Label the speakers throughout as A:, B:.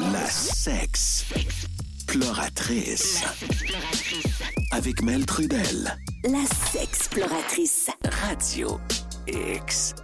A: La sexploratrice. Avec Mel Trudel.
B: La sexploratrice.
A: Radio X.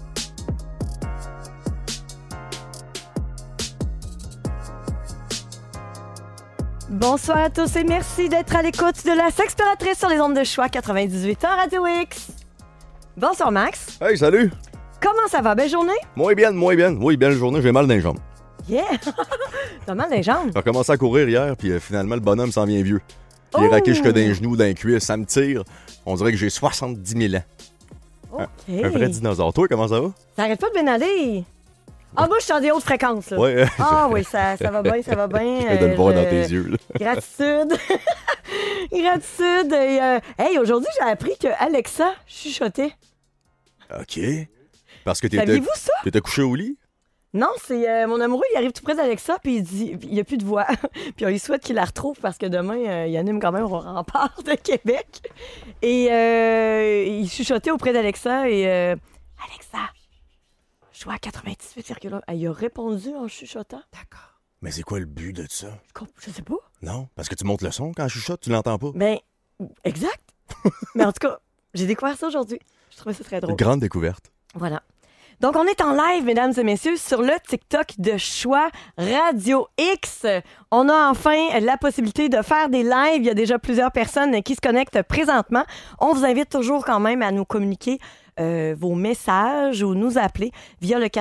C: Bonsoir à tous et merci d'être à l'écoute de la sexploratrice sur les ondes de choix 98 ans Radio X. Bonsoir Max.
D: Hey, salut!
C: Comment ça va? Belle journée?
D: Moins bien. Oui, belle journée, j'ai mal dans les jambes.
C: Yeah! T'as mal dans les jambes?
D: J'ai recommencé à courir hier, puis finalement, le bonhomme s'en vient vieux. Il est raqué jusque dans les genoux, dans les cuisses, ça me tire. On dirait que j'ai 70 000 ans.
C: OK.
D: Un vrai dinosaure. Toi, comment ça va?
C: Ça arrête pas de bien aller. Ah, moi, je suis en des hautes fréquences, là.
D: Ouais.
C: Ah oui, ça va bien, ça va bien.
D: Je viens de le voir dans tes yeux, là.
C: Gratitude. Gratitude. Et, hey, aujourd'hui, j'ai appris que Alexa chuchotait.
D: OK. Parce que
C: Saviez-vous ça?
D: t'étais couché au lit?
C: Non, c'est mon amoureux, il arrive tout près d'Alexa, puis il dit, il n'y a plus de voix. Puis on lui souhaite qu'il la retrouve parce que demain, il anime quand même au rempart de Québec. Et il chuchotait auprès d'Alexa et Alexa, je suis à 98,1. Il a répondu en chuchotant.
D: D'accord. Mais c'est quoi le but de ça?
C: Je sais pas.
D: Non, parce que tu montes le son quand je chuchote, tu l'entends pas.
C: Ben, exact. Mais en tout cas, j'ai découvert ça aujourd'hui. Je trouvais ça très drôle.
D: Une grande découverte.
C: Voilà. Donc, on est en live, mesdames et messieurs, sur le TikTok de Choix Radio X. On a enfin la possibilité de faire des lives. Il y a déjà plusieurs personnes qui se connectent présentement. On vous invite toujours quand même à nous communiquer vos messages ou nous appeler via le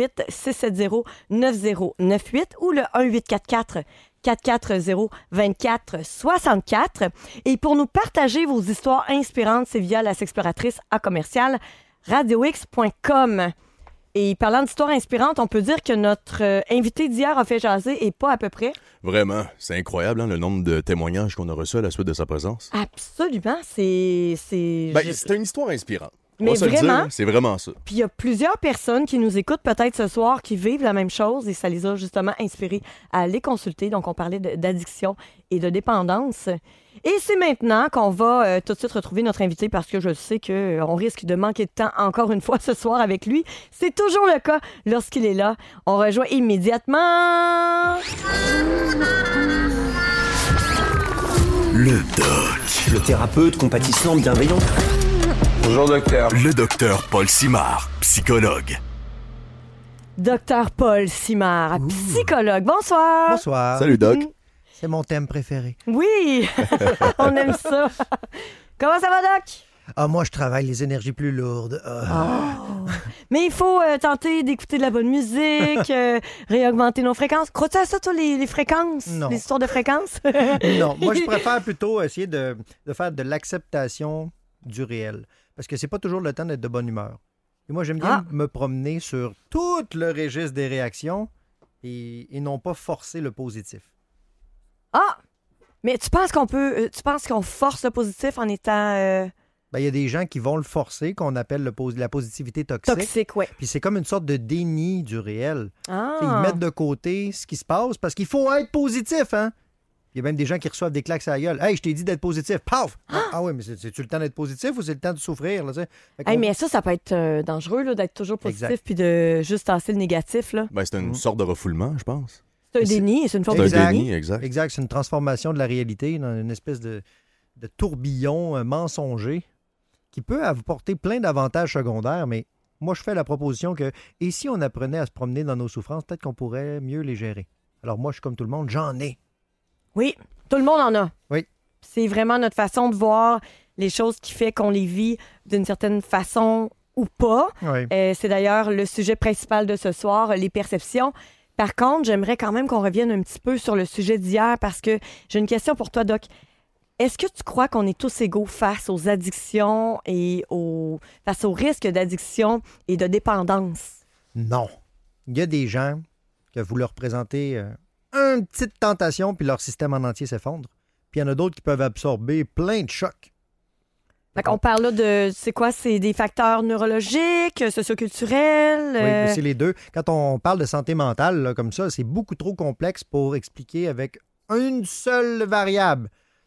C: 418-670-9098 ou le 1844-440-2464. Et pour nous partager vos histoires inspirantes, c'est via la sexploratrice à commercial radiox.com. Et parlant d'histoires inspirantes, on peut dire que notre invité d'hier a fait jaser et pas à peu près.
D: Vraiment, c'est incroyable hein, le nombre de témoignages qu'on a reçus à la suite de sa présence.
C: Absolument, c'est
D: une histoire inspirante.
C: Mais
D: On va se le
C: vraiment,
D: dire, c'est vraiment ça.
C: Puis il y a plusieurs personnes qui nous écoutent peut-être ce soir qui vivent la même chose et ça les a justement inspirés à aller consulter. Donc on parlait d'addiction et de dépendance. Et c'est maintenant qu'on va tout de suite retrouver notre invité parce que je sais qu'on risque de manquer de temps encore une fois ce soir avec lui. C'est toujours le cas lorsqu'il est là. On rejoint immédiatement...
A: Le doc.
E: Le thérapeute compatissant, bienveillant.
F: Bonjour docteur.
A: Le docteur Paul Simard, psychologue.
C: Docteur Paul Simard, psychologue. Bonsoir.
G: Bonsoir.
D: Salut Doc.
G: C'est mon thème préféré.
C: Oui, on aime ça. Comment ça va, Doc?
G: Ah, moi, je travaille les énergies plus lourdes.
C: Mais il faut tenter d'écouter de la bonne musique, réaugmenter nos fréquences. Crois-tu à ça, toi, les fréquences?
G: Non.
C: Les histoires de fréquences?
G: Non, moi, je préfère plutôt essayer de faire de l'acceptation du réel. Parce que c'est pas toujours le temps d'être de bonne humeur. Et moi, j'aime bien me promener sur tout le registre des réactions et non pas forcer le positif.
C: Ah! Mais tu penses qu'on force le positif en étant...
G: Ben, il y a des gens qui vont le forcer, qu'on appelle la positivité toxique.
C: toxique, ouais.
G: Puis c'est comme une sorte de déni du réel.
C: Ah!
G: Ils mettent de côté ce qui se passe parce qu'il faut être positif, hein? Il y a même des gens qui reçoivent des claques à la gueule. « Hey, je t'ai dit d'être positif. Paf! » Ah oui, mais c'est-tu le temps d'être positif ou c'est le temps de souffrir? Là,
C: Hey, mais ça peut être dangereux là, d'être toujours positif puis de juste tasser le négatif. Là.
D: Ben, c'est une sorte de refoulement, je pense.
C: C'est un déni, c'est une forme de
D: C'est un
C: déni.
D: déni, exact.
G: Exact, c'est une transformation de la réalité dans une espèce de tourbillon mensonger qui peut apporter plein d'avantages secondaires, mais moi, je fais la proposition que, et si on apprenait à se promener dans nos souffrances, peut-être qu'on pourrait mieux les gérer. Alors moi, je suis comme tout le monde, j'en ai.
C: Oui, tout le monde en a.
G: Oui.
C: C'est vraiment notre façon de voir les choses qui fait qu'on les vit d'une certaine façon ou pas.
G: Oui.
C: C'est d'ailleurs le sujet principal de ce soir, les perceptions. Par contre, j'aimerais quand même qu'on revienne un petit peu sur le sujet d'hier parce que j'ai une question pour toi, Doc. Est-ce que tu crois qu'on est tous égaux face aux addictions et face aux risques d'addiction et de dépendance?
G: Non. Il y a des gens que vous leur présentez une petite tentation puis leur système en entier s'effondre. Puis il y en a d'autres qui peuvent absorber plein de chocs.
C: Fait qu'on parle là de, c'est quoi? C'est des facteurs neurologiques, socioculturels?
G: Oui, mais c'est les deux. Quand on parle de santé mentale là, comme ça, c'est beaucoup trop complexe pour expliquer avec une seule variable.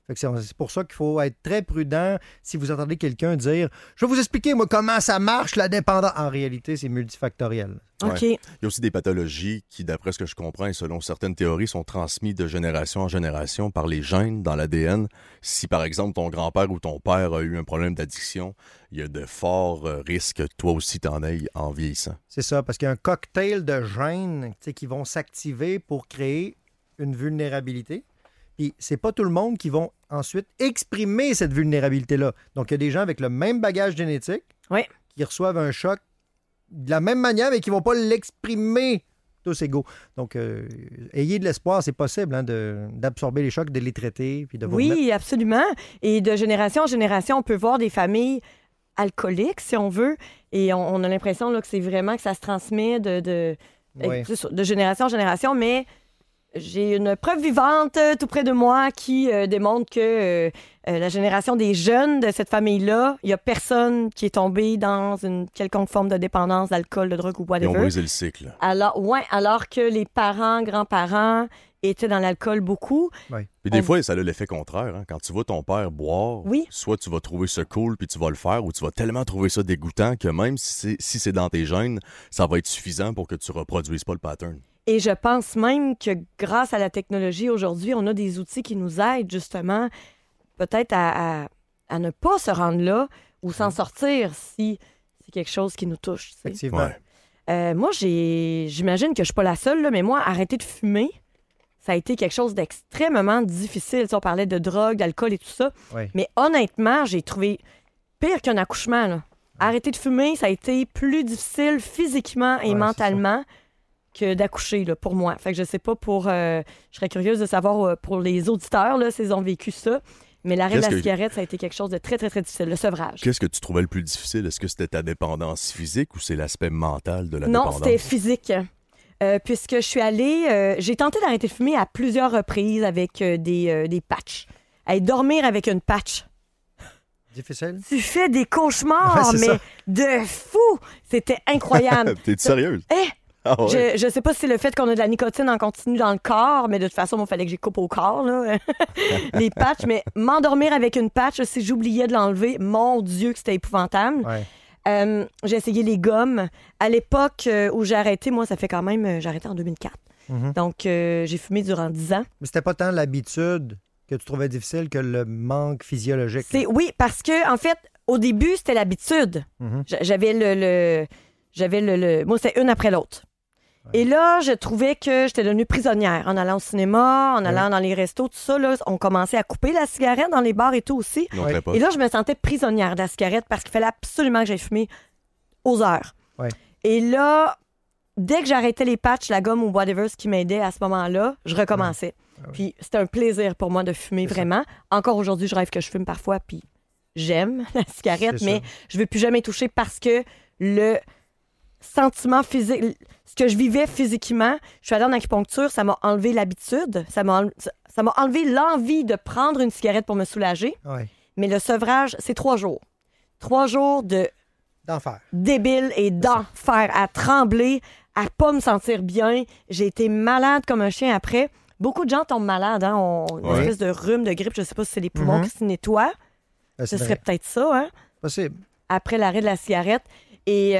G: Fait que c'est pour ça qu'il faut être très prudent si vous entendez quelqu'un dire « Je vais vous expliquer, moi, comment ça marche, la dépendance. » En réalité, c'est multifactoriel.
C: OK.
D: Il y a aussi des pathologies qui, d'après ce que je comprends et selon certaines théories, sont transmises de génération en génération par les gènes dans l'ADN. Si, par exemple, ton grand-père ou ton père a eu un problème d'addiction, il y a de forts risques que toi aussi t'en aies en vieillissant.
G: C'est ça, parce qu'il y a un cocktail de gènes qui vont s'activer pour créer une vulnérabilité. Puis c'est pas tout le monde qui vont ensuite exprimer cette vulnérabilité-là. Donc, il y a des gens avec le même bagage génétique qui reçoivent un choc de la même manière, mais qui ne vont pas l'exprimer tous égaux. Donc, ayez de l'espoir, c'est possible d'absorber les chocs, de les traiter, puis de vous remettre.
C: Absolument. Et de génération en génération, on peut voir des familles alcooliques, si on veut, et on a l'impression là, que c'est vraiment que ça se transmet de génération en génération, mais j'ai une preuve vivante tout près de moi qui démontre que la génération des jeunes de cette famille-là, il n'y a personne qui est tombé dans une quelconque forme de dépendance d'alcool, de drogue ou whatever.
D: Ils ont brisé le cycle.
C: Alors que les parents, grands-parents étaient dans l'alcool beaucoup.
D: Oui. Puis des fois, ça a l'effet contraire. Hein? Quand tu vois ton père boire, soit tu vas trouver ça cool puis tu vas le faire, ou tu vas tellement trouver ça dégoûtant que même si c'est dans tes gènes, ça va être suffisant pour que tu reproduises pas le pattern.
C: Et je pense même que grâce à la technologie aujourd'hui, on a des outils qui nous aident justement peut-être à ne pas se rendre là ou s'en sortir si c'est quelque chose qui nous touche.
G: Effectivement.
C: Moi, j'imagine que je ne suis pas la seule, là, mais moi, arrêter de fumer, ça a été quelque chose d'extrêmement difficile. On parlait de drogue, d'alcool et tout ça.
G: Oui.
C: Mais honnêtement, j'ai trouvé pire qu'un accouchement. Là. Arrêter de fumer, ça a été plus difficile physiquement et mentalement que d'accoucher, là, pour moi. Fait que je sais pas je serais curieuse de savoir pour les auditeurs, là, s'ils ont vécu ça. Mais l'arrêt de la cigarette, ça a été quelque chose de très, très, très difficile. Le sevrage.
D: Qu'est-ce que tu trouvais le plus difficile? Est-ce que c'était ta dépendance physique ou c'est l'aspect mental de la dépendance?
C: Non, c'était physique. Puisque je suis allée... j'ai tenté d'arrêter de fumer à plusieurs reprises avec des patchs. Dormir avec une patch.
G: Difficile?
C: Tu fais des cauchemars, mais de fou! C'était incroyable.
D: T'es-tu sérieuse?
C: Ah ouais. Je sais pas si c'est le fait qu'on a de la nicotine en continu dans le corps, mais de toute façon, il fallait que j'y coupe au corps, là. Les patchs. Mais m'endormir avec une patch, si j'oubliais de l'enlever, mon Dieu, que c'était épouvantable.
G: Ouais.
C: J'ai essayé les gommes. À l'époque où j'ai arrêté, moi, ça fait quand même... j'ai arrêté en 2004. Mm-hmm. Donc, j'ai fumé durant 10 ans. Mais
G: c'était pas tant l'habitude que tu trouvais difficile que le manque physiologique.
C: Oui, parce que, en fait, au début, c'était l'habitude. Mm-hmm. J'avais le... Moi, c'était une après l'autre. Et là, je trouvais que j'étais devenue prisonnière. En allant au cinéma, en allant dans les restos, tout ça, là, on commençait à couper la cigarette dans les bars et tout aussi. Et là, je me sentais prisonnière de la cigarette parce qu'il fallait absolument que j'aille fumer aux heures.
G: Ouais.
C: Et là, dès que j'arrêtais les patchs, la gomme ou whatever, ce qui m'aidait à ce moment-là, je recommençais. Ouais. Puis c'était un plaisir pour moi de fumer vraiment. Encore aujourd'hui, je rêve que je fume parfois, puis j'aime la cigarette, mais je ne veux plus jamais toucher parce que le sentiment physique, ce que je vivais physiquement, je suis allée en acupuncture, ça m'a enlevé l'habitude, ça m'a enlevé l'envie de prendre une cigarette pour me soulager.
G: Ouais.
C: Mais le sevrage, c'est 3 jours. 3 jours
G: d'enfer.
C: Débile et d'enfer, à trembler, à pas me sentir bien. J'ai été malade comme un chien après. Beaucoup de gens tombent malades, hein? Une espèce de rhume, de grippe, je sais pas si c'est les poumons qui se nettoient. Ce serait peut-être ça, hein?
G: Possible.
C: Après l'arrêt de la cigarette. Et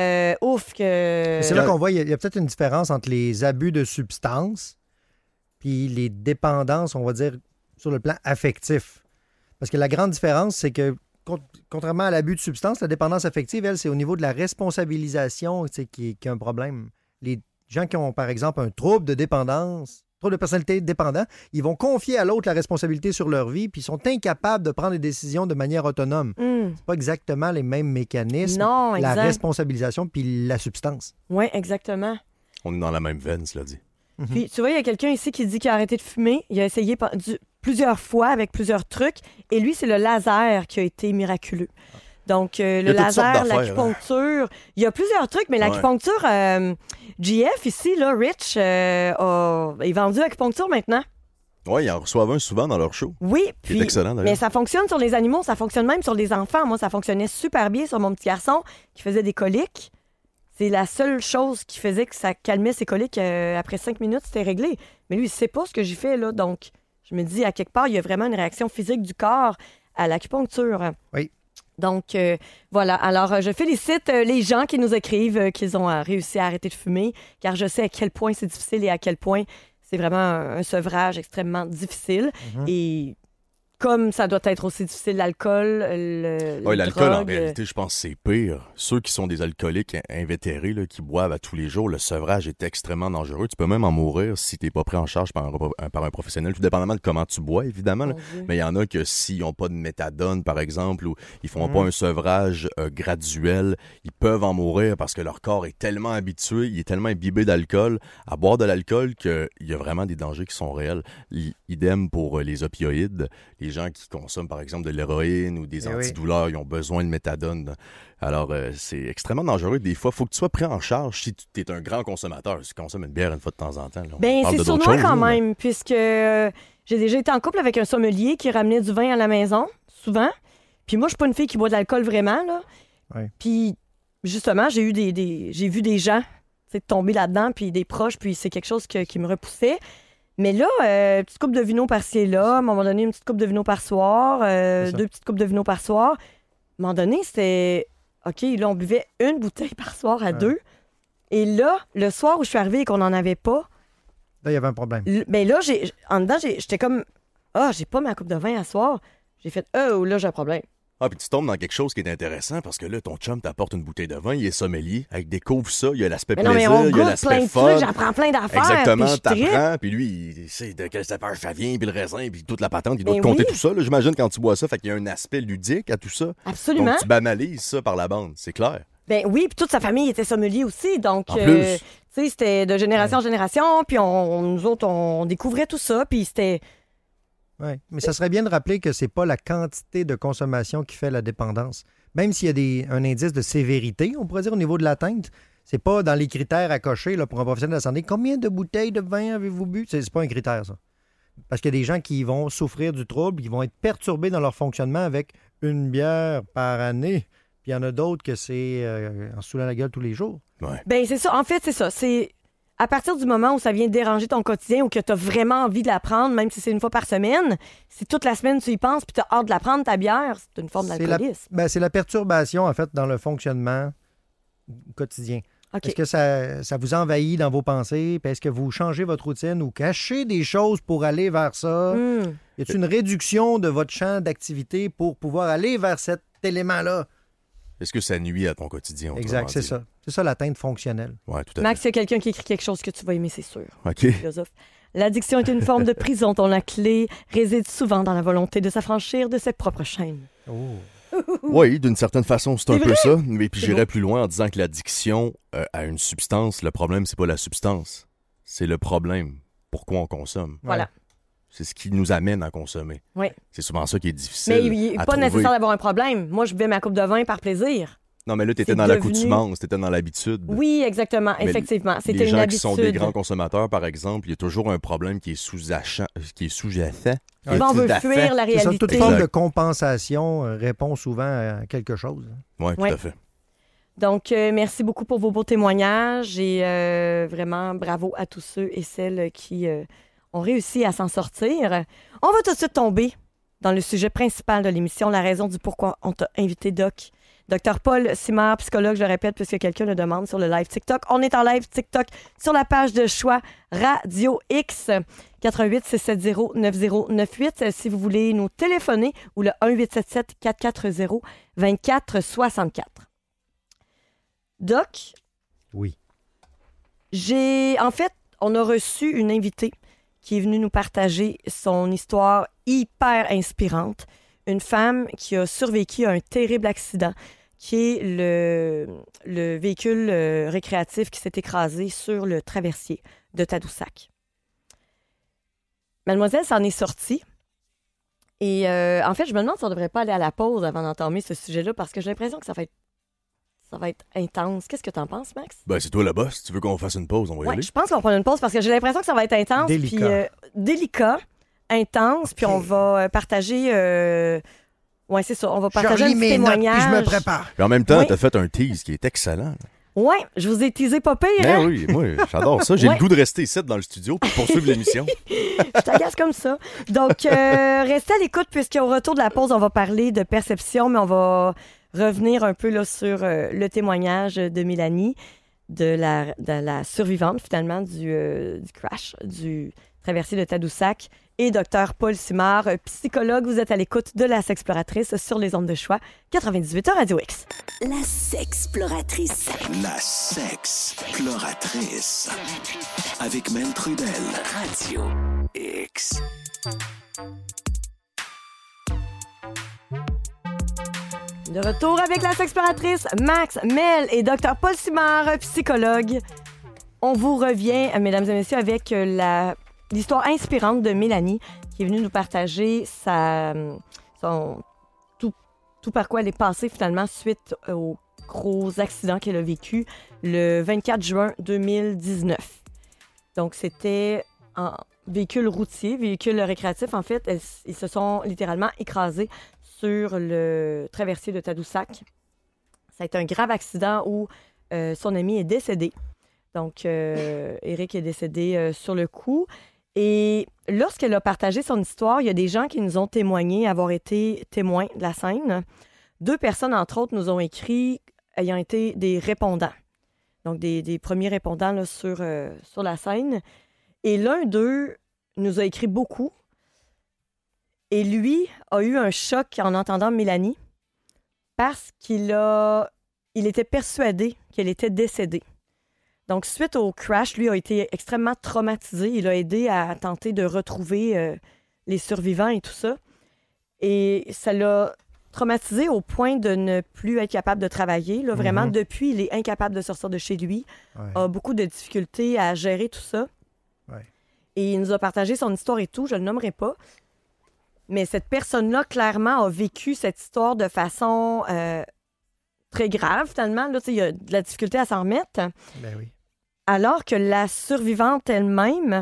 C: que...
G: C'est là qu'on voit, il y a peut-être une différence entre les abus de substances puis les dépendances, on va dire, sur le plan affectif. Parce que la grande différence, c'est que, contrairement à l'abus de substances, la dépendance affective, elle, c'est au niveau de la responsabilisation qui est un problème. Les gens qui ont, par exemple, un trouble de dépendance, trouble de personnalité dépendant, ils vont confier à l'autre la responsabilité sur leur vie, puis ils sont incapables de prendre des décisions de manière autonome. C'est pas exactement les mêmes mécanismes.
C: Non,
G: la responsabilisation puis la substance.
C: Oui, exactement.
D: On est dans la même veine, cela dit.
C: Puis, tu vois, il y a quelqu'un ici qui dit qu'il a arrêté de fumer. Il a essayé plusieurs fois avec plusieurs trucs. Et lui, c'est le laser qui a été miraculeux. Donc, le laser, l'acupuncture, il y a plusieurs trucs, mais l'acupuncture, GF ici, là, Rich, est vendu acupuncture maintenant.
D: Oui, ils en reçoivent un souvent dans leur show.
C: Oui, puis,
D: c'est excellent, d'ailleurs.
C: Mais ça fonctionne sur les animaux, ça fonctionne même sur les enfants. Moi, ça fonctionnait super bien sur mon petit garçon qui faisait des coliques. C'est la seule chose qui faisait que ça calmait ses coliques. Après 5 minutes, c'était réglé. Mais lui, il sait pas ce que j'ai fait, là, donc je me dis, à quelque part, il y a vraiment une réaction physique du corps à l'acupuncture.
G: Oui.
C: Donc, voilà. Alors, je félicite les gens qui nous écrivent qu'ils ont réussi à arrêter de fumer, car je sais à quel point c'est difficile et à quel point c'est vraiment un sevrage extrêmement difficile. Et comme ça doit être aussi difficile, l'alcool,
D: l'alcool, en
C: drogue,
D: réalité, je pense que c'est pire. Ceux qui sont des alcooliques invétérés, là, qui boivent à tous les jours, le sevrage est extrêmement dangereux. Tu peux même en mourir si tu n'es pas pris en charge par un professionnel, tout dépendamment de comment tu bois, évidemment. Là. Mais il y en a que s'ils n'ont pas de méthadone, par exemple, ou ils font pas un sevrage graduel, ils peuvent en mourir parce que leur corps est tellement habitué, il est tellement imbibé d'alcool, à boire de l'alcool, qu'il y a vraiment des dangers qui sont réels. Idem pour les opioïdes. Les gens qui consomment, par exemple, de l'héroïne ou des antidouleurs, ils ont besoin de méthadone. Alors, c'est extrêmement dangereux. Des fois, il faut que tu sois pris en charge si tu es un grand consommateur. Si tu consommes une bière une fois de temps en temps. Là,
C: c'est sournois quand même, puisque j'ai déjà été en couple avec un sommelier qui ramenait du vin à la maison, souvent. Puis moi, je suis pas une fille qui boit de l'alcool vraiment. Là.
G: Ouais.
C: Puis, justement, j'ai vu des gens tomber là-dedans, puis des proches, puis c'est quelque chose qui me repoussait. Mais là, petite coupe de vino par-ci et là, à un moment donné, une petite coupe de vino par soir, 2 petites coupes de vino par soir. À un moment donné, c'était... OK, là, on buvait une bouteille par soir à 2. Et là, le soir où je suis arrivée et qu'on n'en avait pas...
G: Là, il y avait un problème.
C: Mais là, en dedans, j'étais comme... j'ai pas ma coupe de vin à soir. J'ai fait, là, j'ai un problème.
D: Ah, puis tu tombes dans quelque chose qui est intéressant parce que là, ton chum t'apporte une bouteille de vin, il est sommelier, avec découvre ça, il y a l'aspect plaisir, il y a l'aspect fun.
C: J'apprends plein d'affaires.
D: Exactement, t'apprends, puis lui, il sait de quelle saveur ça vient, puis le raisin, puis toute la patente, il doit te compter tout ça, là, j'imagine, quand tu bois ça, fait qu'il y a un aspect ludique à tout ça.
C: Absolument.
D: Donc, tu banalises ça par la bande, c'est clair.
C: Ben oui, puis toute sa famille était sommelier aussi, donc...
D: En plus.
C: Tu sais, c'était de génération en génération, puis nous autres, on découvrait tout ça, puis c'était...
G: Oui, mais ça serait bien de rappeler que c'est pas la quantité de consommation qui fait la dépendance. Même s'il y a un indice de sévérité, on pourrait dire, au niveau de l'atteinte, c'est pas dans les critères à cocher là, pour un professionnel de la santé. Combien de bouteilles de vin avez-vous bu? C'est pas un critère, ça. Parce qu'il y a des gens qui vont souffrir du trouble, qui vont être perturbés dans leur fonctionnement avec une bière par année. Puis il y en a d'autres que c'est en se saoulant la gueule tous les jours.
D: Ouais.
C: Ben c'est ça. En fait, c'est ça. C'est à partir du moment où ça vient déranger ton quotidien ou que tu as vraiment envie de la prendre, même si c'est une fois par semaine, si toute la semaine tu y penses puis tu as hâte de la prendre, ta bière, c'est une forme d'alcoolisme.
G: C'est la perturbation, en fait, dans le fonctionnement quotidien.
C: Okay.
G: Est-ce que ça vous envahit dans vos pensées? Puis est-ce que vous changez votre routine ou cachez des choses pour aller vers ça? Y a-t-il une réduction de votre champ d'activité pour pouvoir aller vers cet élément-là?
D: Est-ce que ça nuit à ton quotidien?
G: Exact, c'est ça. C'est ça l'atteinte fonctionnelle.
D: Ouais, tout à
C: Max,
D: fait.
C: il y a quelqu'un qui écrit quelque chose que tu vas aimer, c'est sûr.
D: OK.
C: Philosophe. L'addiction est une forme de prison dont la clé réside souvent dans la volonté de s'affranchir de ses propres chaînes.
D: Oui, d'une certaine façon, c'est un peu ça. Mais puis j'irais
C: bon.
D: plus loin en disant que l'addiction à une substance, le problème, c'est pas la substance. C'est le problème. Pourquoi on consomme.
C: Voilà.
D: C'est ce qui nous amène à consommer.
C: Oui.
D: C'est souvent ça qui est difficile.
C: Mais il n'est
D: à
C: pas
D: trouver.
C: nécessaire d'avoir un problème. Moi, je buvais ma coupe de vin par plaisir.
D: Non, mais là, t'étais
C: C'est
D: dans
C: devenu-
D: l'accoutumance, t'étais dans l'habitude.
C: Oui, exactement.
D: Mais
C: Effectivement. C'était
D: Les
C: une
D: gens
C: habitude.
D: qui sont des grands consommateurs, par exemple, il y a toujours un problème qui est sous-jacent.
C: On veut fuir la
G: C'est ça,
C: réalité.
G: toute forme de compensation répond souvent à quelque chose.
D: Oui, tout
C: Ouais.
D: à fait.
C: Donc, merci beaucoup pour vos beaux témoignages et vraiment bravo à tous ceux et celles qui ont réussi à s'en sortir. On va tout de suite tomber dans le sujet principal de l'émission, la raison du pourquoi on t'a invité, Doc. Dr Paul Simard, psychologue, je le répète, puisque quelqu'un le demande sur le live TikTok. On est en live TikTok sur la page de choix Radio X, 88 670 9098. Si vous voulez nous téléphoner, ou le 1877 440 2464. Doc,
G: Oui.
C: en fait, on a reçu une invitée qui est venue nous partager son histoire hyper inspirante. Une femme qui a survécu à un terrible accident, qui est le véhicule récréatif qui s'est écrasé sur le traversier de Tadoussac. Mademoiselle s'en est sortie. Et en fait, je me demande si on ne devrait pas aller à la pause avant d'entamer ce sujet-là, parce que j'ai l'impression que ça va être intense. Qu'est-ce que tu en penses, Max?
D: Ben, c'est toi là bas. Si tu veux qu'on fasse une pause, on va y
C: Ouais,
D: aller.
C: je pense qu'on va prendre une pause parce que j'ai l'impression que ça va être intense.
G: Délicat.
C: Puis, délicat, intense, puis on va partager... ouais, c'est ça. On va partager un petit témoignage.
G: puis je me prépare.
D: Et en même temps,
C: Oui.
D: t'as fait un tease qui est excellent. là.
C: Ouais, je vous ai teasé pas pire,
D: Ben
C: hein?
D: oui, moi, j'adore ça. J'ai
C: Ouais.
D: le goût de rester ici dans le studio pour poursuivre l'émission.
C: Je t'agace comme ça. Donc, restez à l'écoute puisqu'au retour de la pause, on va parler de perception, mais on va revenir un peu là, sur le témoignage de Mélanie, de la survivante finalement du crash, du traversier de Tadoussac, et Dr Paul Simard, psychologue. Vous êtes à l'écoute de La Sexploratrice sur les ondes de choix 98 Radio X.
B: La Sexploratrice.
A: La Sexploratrice. Avec Mel Trudel. Radio X.
C: De retour avec La Sexploratrice, Max, Mel et Dr Paul Simard, psychologue. On vous revient, mesdames et messieurs, avec l'histoire inspirante de Mélanie, qui est venue nous partager tout par quoi elle est passée finalement suite aux gros accidents qu'elle a vécu le 24 juin 2019. Donc, c'était en véhicule routier, véhicule récréatif. En fait, ils se sont littéralement écrasés sur le traversier de Tadoussac. Ça a été un grave accident où son ami est décédé. Donc, Éric est décédé sur le coup. Et lorsqu'elle a partagé son histoire, il y a des gens qui nous ont témoigné avoir été témoins de la scène. 2 personnes, entre autres, nous ont écrit ayant été des répondants. Donc, des premiers répondants là, sur la scène. Et l'un d'eux nous a écrit beaucoup. Et lui a eu un choc en entendant Mélanie parce qu'il était persuadé qu'elle était décédée. Donc, suite au crash, lui a été extrêmement traumatisé. Il a aidé à tenter de retrouver les survivants et tout ça. Et ça l'a traumatisé au point de ne plus être capable de travailler. Là, vraiment, depuis, il est incapable de sortir de chez lui.
G: Ouais.
C: A beaucoup de difficultés à gérer tout ça.
G: Ouais.
C: Et il nous a partagé son histoire et tout. Je ne le nommerai pas. Mais cette personne-là, clairement, a vécu cette histoire de façon très grave, finalement. Là, il y a de la difficulté à s'en remettre.
G: Ben oui.
C: Alors que la survivante elle-même,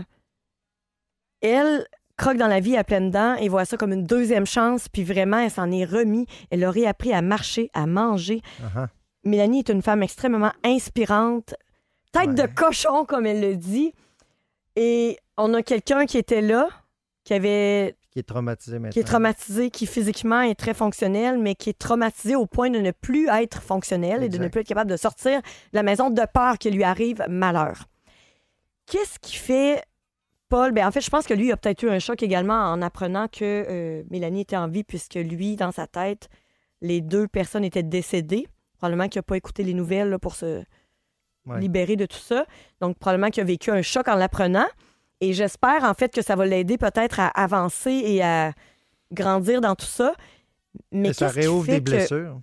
C: elle croque dans la vie à pleines dents et voit ça comme une deuxième chance, puis vraiment, elle s'en est remis. Elle a réappris à marcher, à manger.
G: Uh-huh.
C: Mélanie est une femme extrêmement inspirante, tête de cochon, comme elle le dit. Et on a quelqu'un qui était là, qui est
G: traumatisé maintenant.
C: Qui est traumatisé, qui physiquement est très fonctionnel, mais qui est traumatisé au point de ne plus être fonctionnel et de ne plus être capable de sortir de la maison de peur qu'il lui arrive malheur. Qu'est-ce qui fait, Paul? En fait, je pense que lui a peut-être eu un choc également en apprenant que Mélanie était en vie, puisque lui, dans sa tête, les 2 personnes étaient décédées. Probablement qu'il n'a pas écouté les nouvelles là, pour se libérer de tout ça. Donc, probablement qu'il a vécu un choc en l'apprenant. Et j'espère, en fait, que ça va l'aider peut-être à avancer et à grandir dans tout ça. Mais
G: ça
C: qu'est-ce qui
G: réouvre
C: fait
G: des blessures.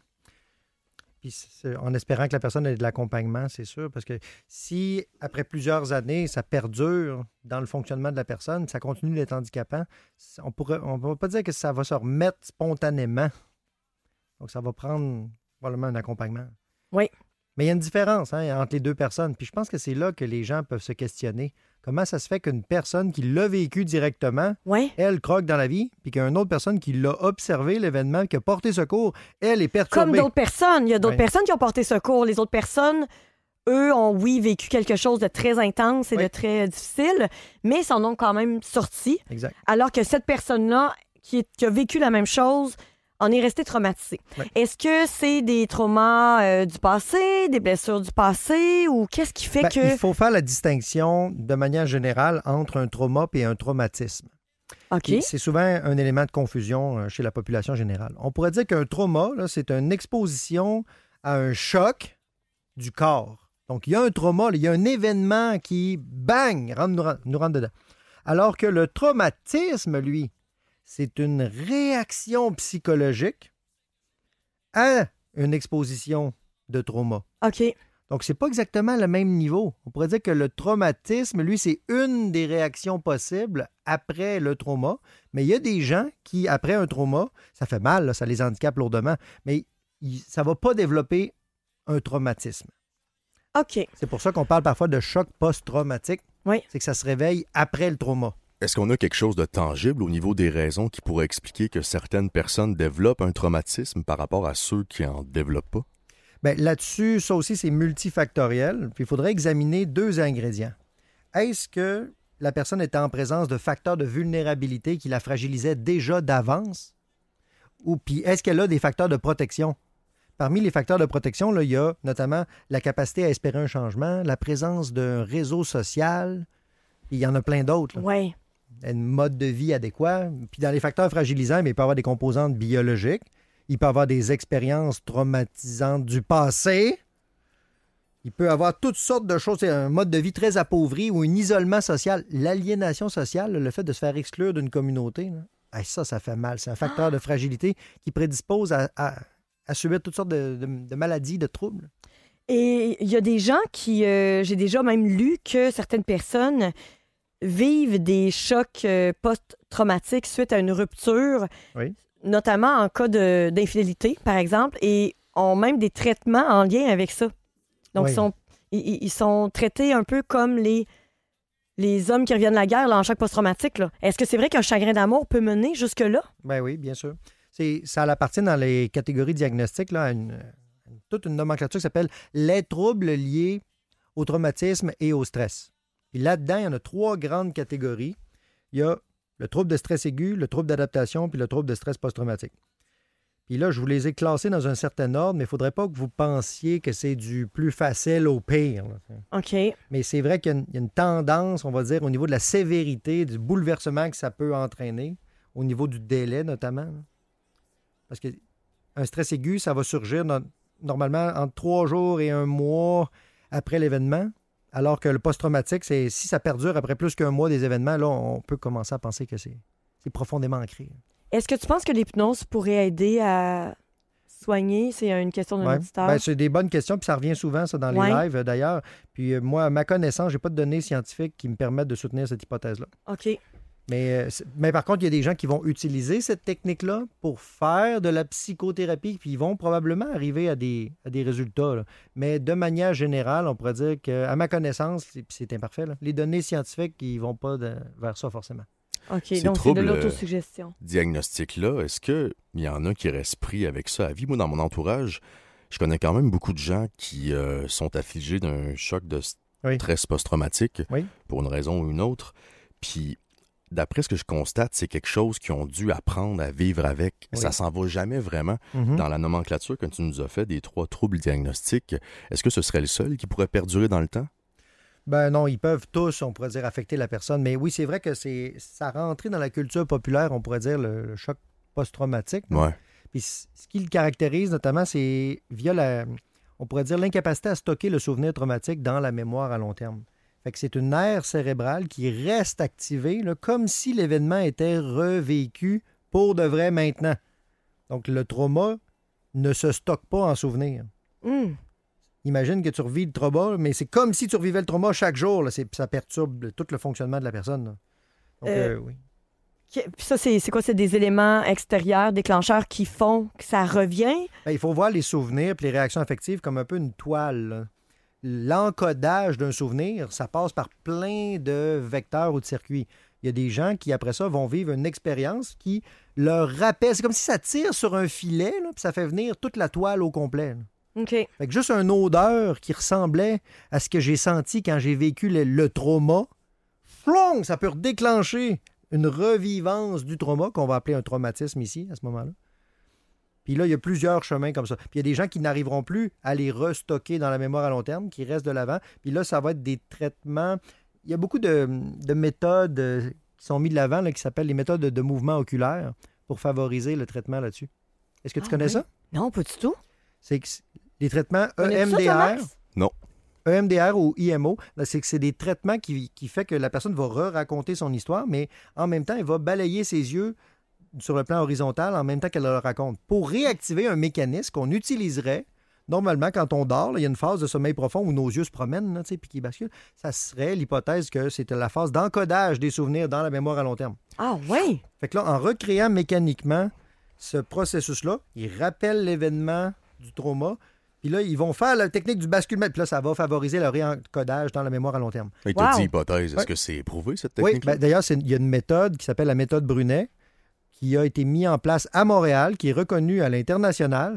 G: Puis en espérant que la personne ait de l'accompagnement, c'est sûr. Parce que si, après plusieurs années, ça perdure dans le fonctionnement de la personne, ça continue d'être handicapant, on ne va pas dire que ça va se remettre spontanément. Donc, ça va prendre probablement un accompagnement.
C: Oui.
G: Mais il y a une différence entre les 2 personnes. Puis je pense que c'est là que les gens peuvent se questionner. Comment ça se fait qu'une personne qui l'a vécu directement, elle croque dans la vie, puis qu'il y a une autre personne qui l'a observé, l'événement, qui a porté secours, elle est perturbée.
C: Comme d'autres personnes. Il y a d'autres personnes qui ont porté secours. Les autres personnes, eux, ont, vécu quelque chose de très intense et de très difficile, mais ils s'en ont quand même sorti.
G: Exact.
C: Alors que cette personne-là, qui a vécu la même chose, en est restée traumatisée.
G: Oui.
C: Est-ce que c'est des traumas du passé, des blessures du passé, ou qu'est-ce qui fait que...
G: Il faut faire la distinction de manière générale entre un trauma et un traumatisme.
C: OK.
G: C'est souvent un élément de confusion chez la population générale. On pourrait dire qu'un trauma, là, c'est une exposition à un choc du corps. Donc, il y a un trauma, il y a un événement qui, bang, nous rentre dedans. Alors que le traumatisme, lui, c'est une réaction psychologique à une exposition de trauma.
C: OK.
G: Donc, c'est pas exactement le même niveau. On pourrait dire que le traumatisme, lui, c'est une des réactions possibles après le trauma. Mais il y a des gens qui, après un trauma, ça fait mal, là, ça les handicape lourdement, mais ça ne va pas développer un traumatisme.
C: OK.
G: C'est pour ça qu'on parle parfois de choc post-traumatique.
C: Oui.
G: C'est que ça se réveille après le trauma.
D: Est-ce qu'on a quelque chose de tangible au niveau des raisons qui pourrait expliquer que certaines personnes développent un traumatisme par rapport à ceux qui en développent pas?
G: Bien, là-dessus, ça aussi, c'est multifactoriel. Puis il faudrait examiner 2 ingrédients. Est-ce que la personne était en présence de facteurs de vulnérabilité qui la fragilisaient déjà d'avance? Ou puis est-ce qu'elle a des facteurs de protection? Parmi les facteurs de protection, là, il y a notamment la capacité à espérer un changement, la présence d'un réseau social, il y en a plein d'autres.
C: Oui.
G: Un mode de vie adéquat. Puis dans les facteurs fragilisants, mais il peut y avoir des composantes biologiques, il peut y avoir des expériences traumatisantes du passé, il peut y avoir toutes sortes de choses. C'est un mode de vie très appauvri ou un isolement social. L'aliénation sociale, le fait de se faire exclure d'une communauté, là, ça fait mal. C'est un facteur de fragilité qui prédispose à subir toutes sortes de maladies, de troubles.
C: Et il y a des gens qui... j'ai déjà même lu que certaines personnes vivent des chocs post-traumatiques suite à une rupture,
G: Oui.
C: notamment en cas d'infidélité, par exemple, et ont même des traitements en lien avec ça. Donc,
G: Oui.
C: ils sont traités un peu comme les hommes qui reviennent de la guerre là, en choc post-traumatique. Là. Est-ce que c'est vrai qu'un chagrin d'amour peut mener jusque-là?
G: Ben oui, bien sûr. Ça appartient dans les catégories diagnostiques là, à toute une nomenclature qui s'appelle les troubles liés au traumatisme et au stress. Et là-dedans, il y en a 3 grandes catégories. Il y a le trouble de stress aigu, le trouble d'adaptation, puis le trouble de stress post-traumatique. Puis là, je vous les ai classés dans un certain ordre, mais il ne faudrait pas que vous pensiez que c'est du plus facile au pire. Là.
C: OK.
G: Mais c'est vrai qu'il y a une tendance, on va dire, au niveau de la sévérité, du bouleversement que ça peut entraîner, au niveau du délai notamment. Là. Parce qu'un stress aigu, ça va surgir normalement entre 3 jours et 1 mois après l'événement, alors que le post-traumatique, si ça perdure après plus qu'un mois des événements, là, on peut commencer à penser que c'est profondément ancré.
C: Est-ce que tu penses que l'hypnose pourrait aider à soigner? C'est une question d'un auditeur.
G: Ben, c'est des bonnes questions, puis ça revient souvent, ça, dans les lives, d'ailleurs. Puis moi, à ma connaissance, je n'ai pas de données scientifiques qui me permettent de soutenir cette hypothèse-là.
C: OK.
G: Mais par contre, il y a des gens qui vont utiliser cette technique-là pour faire de la psychothérapie, puis ils vont probablement arriver à des résultats. Là. Mais de manière générale, on pourrait dire qu'à ma connaissance, puis c'est imparfait, là, les données scientifiques, ils ne vont pas vers ça forcément.
C: OK, donc c'est de l'autosuggestion.
D: Diagnostic-là, est-ce qu'il y en a qui restent pris avec ça à vie? Moi, dans mon entourage, je connais quand même beaucoup de gens qui sont affligés d'un choc de stress post-traumatique pour une raison ou une autre. Puis, d'après ce que je constate, c'est quelque chose qu'ils ont dû apprendre à vivre avec. Oui. Ça s'en va jamais vraiment. Dans la nomenclature que tu nous as fait des 3 troubles diagnostiques, est-ce que ce serait le seul qui pourrait perdurer dans le temps?
G: Ben non, ils peuvent tous, on pourrait dire, affecter la personne. Mais oui, c'est vrai que ça rentre dans la culture populaire, on pourrait dire, le choc post-traumatique.
D: Ouais.
G: Puis ce qui le caractérise notamment, c'est via on pourrait dire, l'incapacité à stocker le souvenir traumatique dans la mémoire à long terme. Fait que c'est une aire cérébrale qui reste activée, là, comme si l'événement était revécu pour de vrai maintenant. Donc, le trauma ne se stocke pas en souvenir. Imagine que tu revis le trauma, mais c'est comme si tu revivais le trauma chaque jour. Là. Ça perturbe tout le fonctionnement de la personne. Là. Donc, oui.
C: Puis ça, c'est quoi? C'est des éléments extérieurs, déclencheurs qui font que ça revient?
G: Ben, il faut voir les souvenirs et les réactions affectives comme un peu une toile. Là. L'encodage d'un souvenir, ça passe par plein de vecteurs ou de circuits. Il y a des gens qui, après ça, vont vivre une expérience qui leur rappelle. C'est comme si ça tire sur un filet, là, puis ça fait venir toute la toile au complet. Là.
C: OK.
G: Fait que juste une odeur qui ressemblait à ce que j'ai senti quand j'ai vécu le trauma, flong, ça peut déclencher une revivance du trauma, qu'on va appeler un traumatisme ici, à ce moment-là. Puis là, il y a plusieurs chemins comme ça. Puis il y a des gens qui n'arriveront plus à les restocker dans la mémoire à long terme, qui restent de l'avant. Puis là, ça va être des traitements. Il y a beaucoup de méthodes qui sont mises de l'avant, là, qui s'appellent les méthodes de mouvement oculaire pour favoriser le traitement là-dessus. Est-ce que tu connais ça?
C: Non, pas du tout.
G: C'est que les traitements
C: EMDR.
D: Non.
G: EMDR ou IMO, c'est que c'est des traitements qui fait que la personne va raconter son histoire, mais en même temps, elle va balayer ses yeux sur le plan horizontal en même temps qu'elle le raconte pour réactiver un mécanisme qu'on utiliserait normalement quand on dort. Là, il y a une phase de sommeil profond où nos yeux se promènent puis qui basculent. Ça serait l'hypothèse que c'était la phase d'encodage des souvenirs dans la mémoire à long terme.
C: Ah oui!
G: Fait que là, en recréant mécaniquement ce processus-là, ils rappellent l'événement du trauma. Puis là, ils vont faire la technique du basculement. Puis là, ça va favoriser le réencodage dans la mémoire à long terme.
D: Il t'a dit hypothèse. Est-ce que c'est prouvé, cette technique-là?
G: Oui, d'ailleurs, il y a une méthode qui s'appelle la méthode Brunet qui a été mise en place à Montréal, qui est reconnue à l'international.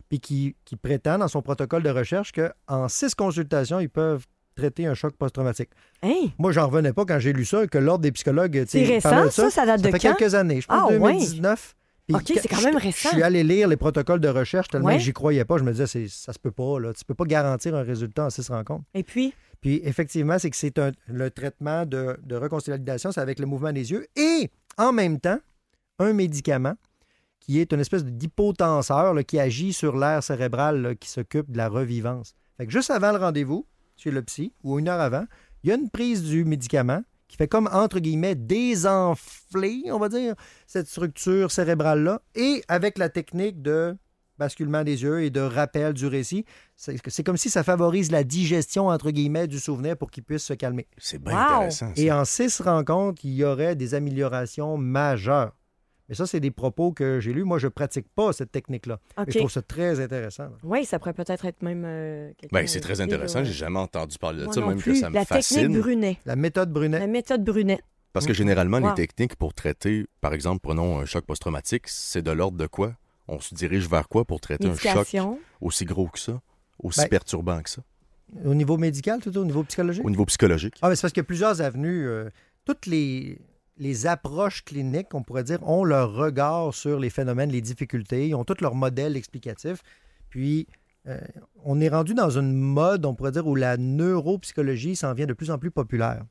G: puis qui prétend dans son protocole de recherche qu'en 6 consultations, ils peuvent traiter un choc post-traumatique.
C: Hey.
G: Moi, j'en revenais pas quand j'ai lu ça, que l'Ordre des psychologues...
C: C'est récent, ça date de
G: fait
C: quand?
G: quelques années, je pense 2019. Puis
C: OK, c'est quand même récent.
G: Je suis allé lire les protocoles de recherche tellement
C: Ouais.
G: que j'y croyais pas. Je me disais, ça se peut pas, là. Tu peux pas garantir un résultat en 6 rencontres.
C: Et puis?
G: Puis effectivement, c'est que c'est le traitement de reconsolidation, c'est avec le mouvement des yeux. Et en même temps, un médicament qui est une espèce d'hypotenseur là, qui agit sur l'aire cérébrale là, qui s'occupe de la revivance. Fait que juste avant le rendez-vous, chez le psy, ou 1 heure avant, il y a une prise du médicament qui fait comme, entre guillemets, désenfler, on va dire, cette structure cérébrale-là. Et avec la technique de basculement des yeux et de rappel du récit, c'est comme si ça favorise la digestion, entre guillemets, du souvenir pour qu'il puisse se calmer.
D: C'est bien intéressant. Ça.
G: Et en 6 rencontres, il y aurait des améliorations majeures. Mais ça, c'est des propos que j'ai lus. Moi, je ne pratique pas cette technique-là.
C: OK.
G: Mais je trouve ça très intéressant.
C: Oui, ça pourrait peut-être être même...
D: Ben, c'est très intéressant. J'ai jamais entendu parler de
C: Moi
D: ça,
C: non
D: même
C: plus.
D: que ça me
C: La
D: fascine.
C: technique Brunet.
G: La méthode Brunet.
C: La méthode Brunet.
D: Parce que généralement,
C: Wow.
D: les techniques pour traiter, par exemple, prenons un choc post-traumatique, c'est de l'ordre de quoi? On se dirige vers quoi pour traiter un choc
C: Médication.
D: aussi gros que ça, aussi
G: Ben,
D: perturbant que ça?
G: Au niveau médical, tout au niveau psychologique?
D: Au niveau psychologique?
G: Ah, mais c'est parce qu'il y a plusieurs avenues. Toutes les approches cliniques, on pourrait dire, ont leur regard sur les phénomènes, les difficultés. Ils ont tous leur modèle explicatif. Puis, on est rendu dans une mode, on pourrait dire, où la neuropsychologie s'en vient de plus en plus populaire.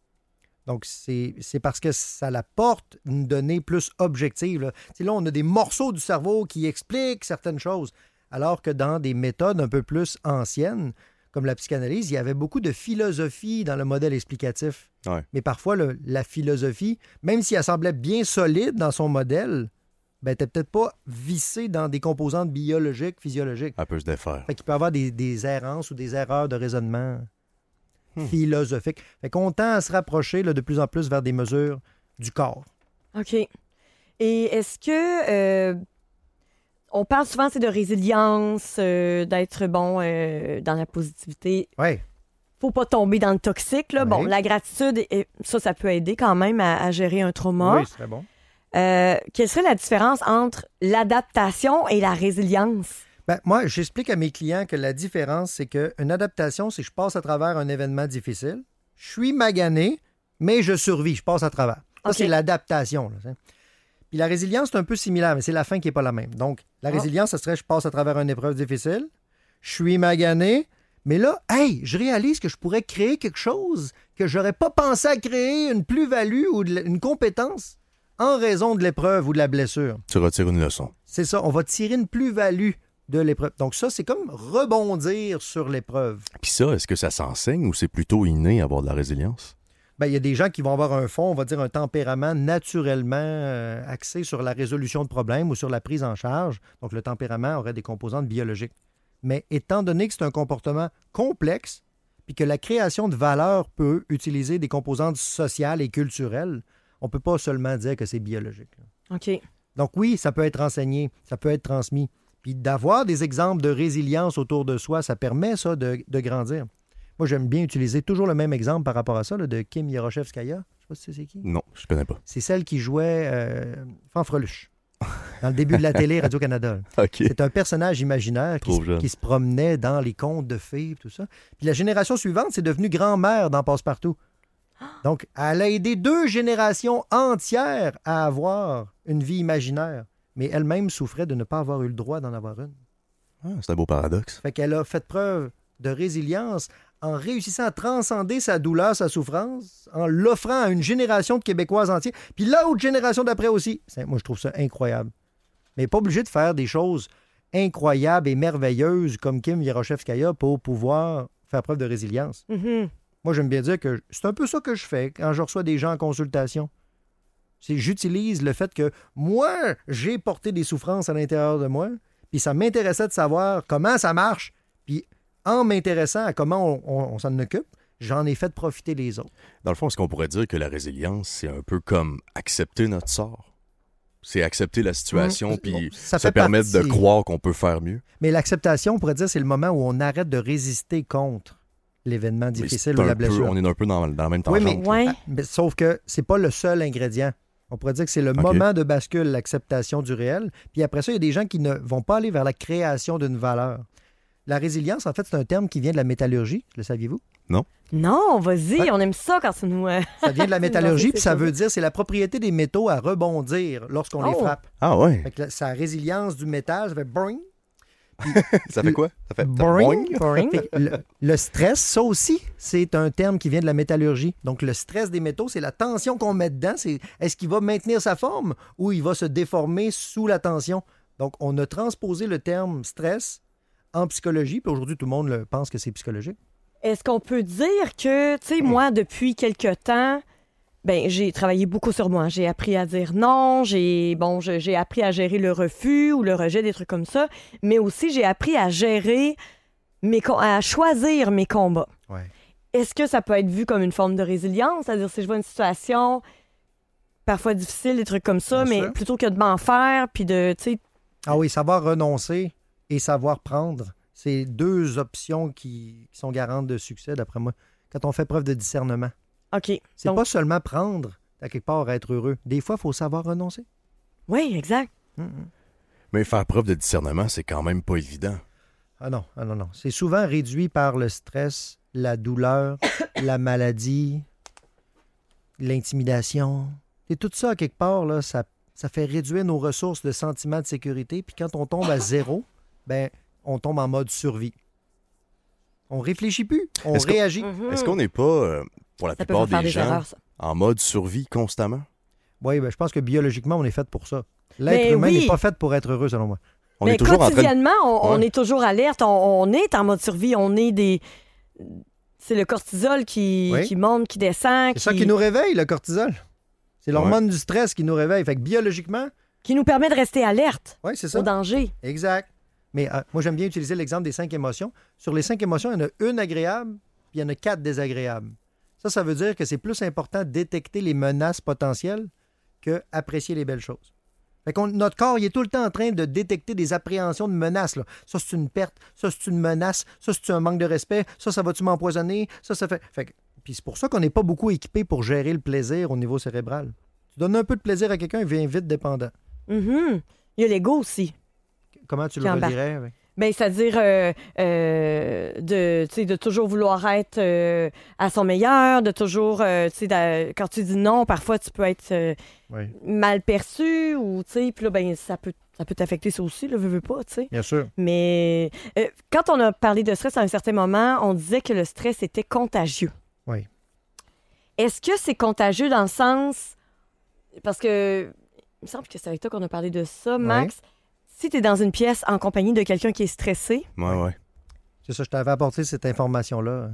G: Donc, c'est parce que ça apporte une donnée plus objective. Là. Là, on a des morceaux du cerveau qui expliquent certaines choses, alors que dans des méthodes un peu plus anciennes, comme la psychanalyse, il y avait beaucoup de philosophie dans le modèle explicatif.
D: Ouais.
G: Mais parfois, la philosophie, même si elle semblait bien solide dans son modèle, ben, n'était peut-être pas vissée dans des composantes biologiques, physiologiques.
D: Elle peut se défaire.
G: Fait qu'il peut y avoir des errances ou des erreurs de raisonnement philosophiques. Fait qu'on tend à se rapprocher là, de plus en plus vers des mesures du corps.
C: OK. Et est-ce que... on parle souvent de résilience, d'être bon dans la positivité.
G: Oui.
C: Faut pas tomber dans le toxique. Là.
G: Oui.
C: Bon, la gratitude, ça peut aider quand même à gérer un trauma.
G: Oui, c'est très bon.
C: Quelle serait la différence entre l'adaptation et la résilience?
G: Ben, moi, j'explique à mes clients que la différence, c'est qu'une adaptation, c'est que je passe à travers un événement difficile, je suis magané, mais je survis, je passe à travers. Ça,
C: OK.
G: c'est l'adaptation. Là, t'sais. Puis la résilience, c'est un peu similaire, mais c'est la fin qui n'est pas la même. Donc, la résilience, ça serait je passe à travers une épreuve difficile, je suis magané, mais là, hey, je réalise que je pourrais créer quelque chose que j'aurais pas pensé à créer, une plus-value ou une compétence en raison de l'épreuve ou de la blessure.
D: Tu retires une leçon.
G: C'est ça, on va tirer une plus-value de l'épreuve. Donc ça, c'est comme rebondir sur l'épreuve.
D: Puis ça, est-ce que ça s'enseigne ou c'est plutôt inné avoir de la résilience?
G: Ben, il y a des gens qui vont avoir un fond, on va dire un tempérament naturellement axé sur la résolution de problèmes ou sur la prise en charge. Donc le tempérament aurait des composantes biologiques. Mais étant donné que c'est un comportement complexe, puis que la création de valeur peut utiliser des composantes sociales et culturelles, on ne peut pas seulement dire que c'est biologique.
C: OK.
G: Donc oui, ça peut être enseigné, ça peut être transmis. Puis d'avoir des exemples de résilience autour de soi, ça permet ça de grandir. Moi, j'aime bien utiliser toujours le même exemple par rapport à ça, là, de Kim Yaroshevskaya. Je ne sais pas si c'est qui.
D: Non, je connais pas.
G: C'est celle qui jouait Fanfreluche dans le début de la télé Radio-Canada.
D: OK.
G: C'est un personnage imaginaire
D: Trop
G: qui se promenait dans les contes de fées, tout ça. Puis la génération suivante, c'est devenue grand-mère dans Passe-Partout. Donc, elle a aidé 2 générations entières à avoir une vie imaginaire, mais elle-même souffrait de ne pas avoir eu le droit d'en avoir une.
D: Ah, c'est un beau paradoxe.
G: Fait qu'elle a fait preuve de résilience en réussissant à transcender sa douleur, sa souffrance, en l'offrant à une génération de Québécoises entières, puis l'autre génération d'après aussi. Moi, je trouve ça incroyable. Mais pas obligé de faire des choses incroyables et merveilleuses comme Kim Yaroshevskaya pour pouvoir faire preuve de résilience.
C: Mhm.
G: Moi, j'aime bien dire que c'est un peu ça que je fais quand je reçois des gens en consultation. C'est j'utilise le fait que moi, j'ai porté des souffrances à l'intérieur de moi, puis ça m'intéressait de savoir comment ça marche, puis en m'intéressant à comment on s'en occupe, j'en ai fait profiter les autres.
D: Dans le fond, est-ce qu'on pourrait dire que la résilience, c'est un peu comme accepter notre sort? C'est accepter la situation puis
G: Ça
D: se
G: fait
D: permettre de
G: partie.
D: croire qu'on peut faire mieux?
G: Mais l'acceptation, on pourrait dire, c'est le moment où on arrête de résister contre l'événement difficile
D: Mais
G: ou la
D: c'est un peu-
G: blessure.
D: on est un peu dans la même
G: Oui,
D: tangente.
G: mais,
C: Ouais.
G: mais sauf que c'est pas le seul ingrédient. On pourrait dire que c'est le moment de bascule, l'acceptation du réel. Puis après ça, il y a des gens qui ne vont pas aller vers la création d'une valeur. La résilience, en fait, c'est un terme qui vient de la métallurgie. Le saviez-vous?
C: Non, vas-y, on aime ça quand tu nous...
G: Ça vient de la
C: tu nous
G: métallurgie,
C: enseignes
G: puis
C: ces
G: ça
C: choses.
G: veut dire c'est la propriété des métaux à rebondir lorsqu'on les frappe.
D: Ah ouais.
G: Fait que sa résilience du métal, ça fait boing.
D: Ça fait quoi? Ça fait
G: Boing.
C: Boring.
G: Fait que le stress, ça aussi, c'est un terme qui vient de la métallurgie. Donc, le stress des métaux, c'est la tension qu'on met dedans. Est-ce qu'il va maintenir sa forme ou il va se déformer sous la tension? Donc, on a transposé le terme stress en psychologie, puis aujourd'hui, tout le monde pense que c'est psychologique.
C: Est-ce qu'on peut dire que, tu sais, moi, depuis quelque temps, j'ai travaillé beaucoup sur moi. J'ai appris à dire non, j'ai appris à gérer le refus ou le rejet, des trucs comme ça, mais aussi j'ai appris à gérer à choisir mes combats.
G: Ouais.
C: Est-ce que ça peut être vu comme une forme de résilience? C'est-à-dire, si je vois une situation parfois difficile, des trucs comme ça,
G: Bien
C: mais
G: sûr.
C: plutôt que de m'en faire, puis de, tu sais,
G: Ah oui, savoir renoncer et savoir prendre, c'est deux options qui sont garantes de succès, d'après moi, quand on fait preuve de discernement.
C: OK.
G: C'est
C: Donc,
G: pas seulement prendre, à quelque part, être heureux. Des fois, il faut savoir renoncer.
C: oui, exact.
D: Mais faire preuve de discernement, c'est quand même pas évident.
G: Ah non. C'est souvent réduit par le stress, la douleur, la maladie, l'intimidation. Et tout ça, à quelque part, là, ça fait réduire nos ressources de sentiment de sécurité. Puis quand on tombe à zéro, on tombe en mode survie. On réfléchit plus, on
D: Est-ce que-
G: réagit.
D: Est-ce qu'on n'est pas, pour la
C: Ça peut
D: plupart
C: faire
D: des
C: des
D: gens,
C: erreurs, ça.
D: en mode survie constamment?
G: Oui, je pense que biologiquement, on est fait pour ça. L'être
C: Mais
G: humain
C: oui.
G: n'est pas fait pour être heureux, selon moi.
D: On
C: Mais
D: est toujours en train de...
C: quotidiennement, on
D: Ouais.
C: est toujours alerte, on est en mode survie, on est des... C'est le cortisol qui
G: Oui.
C: monte, qui descend,
G: C'est ça qui nous réveille, le cortisol. C'est l'hormone du stress qui nous réveille. Fait que biologiquement,
C: qui nous permet de rester alerte
G: oui, c'est ça.
C: au danger.
G: Exact. Mais moi, j'aime bien utiliser l'exemple des 5 émotions. Sur les 5 émotions, il y en a une agréable, puis il y en a 4 désagréables. Ça veut dire que c'est plus important de détecter les menaces potentielles que apprécier les belles choses. Fait que notre corps, il est tout le temps en train de détecter des appréhensions de menaces. Là. Ça, c'est une perte. Ça, c'est une menace. Ça, c'est un manque de respect. Ça va-tu m'empoisonner? Ça fait... Puis c'est pour ça qu'on n'est pas beaucoup équipé pour gérer le plaisir au niveau cérébral. Tu donnes un peu de plaisir à quelqu'un, il devient vite dépendant.
C: Mhm. Il y a l'ego aussi.
G: Comment tu le
C: Qui embarque.
G: relirais? Oui.
C: C'est-à-dire de toujours vouloir être à son meilleur, de toujours, quand tu dis non, parfois tu peux être
G: Oui,
C: mal perçu ou, puis là, ça peut t'affecter ça aussi, là, veux pas, tu sais.
G: bien sûr.
C: Mais quand on a parlé de stress à un certain moment, on disait que le stress était contagieux.
G: Oui.
C: Est-ce que c'est contagieux dans le sens... Parce que il me semble que c'est avec toi qu'on a parlé de ça, Max. Si tu es dans une pièce en compagnie de quelqu'un qui est stressé,
D: Ouais.
G: C'est ça, je t'avais apporté cette information-là.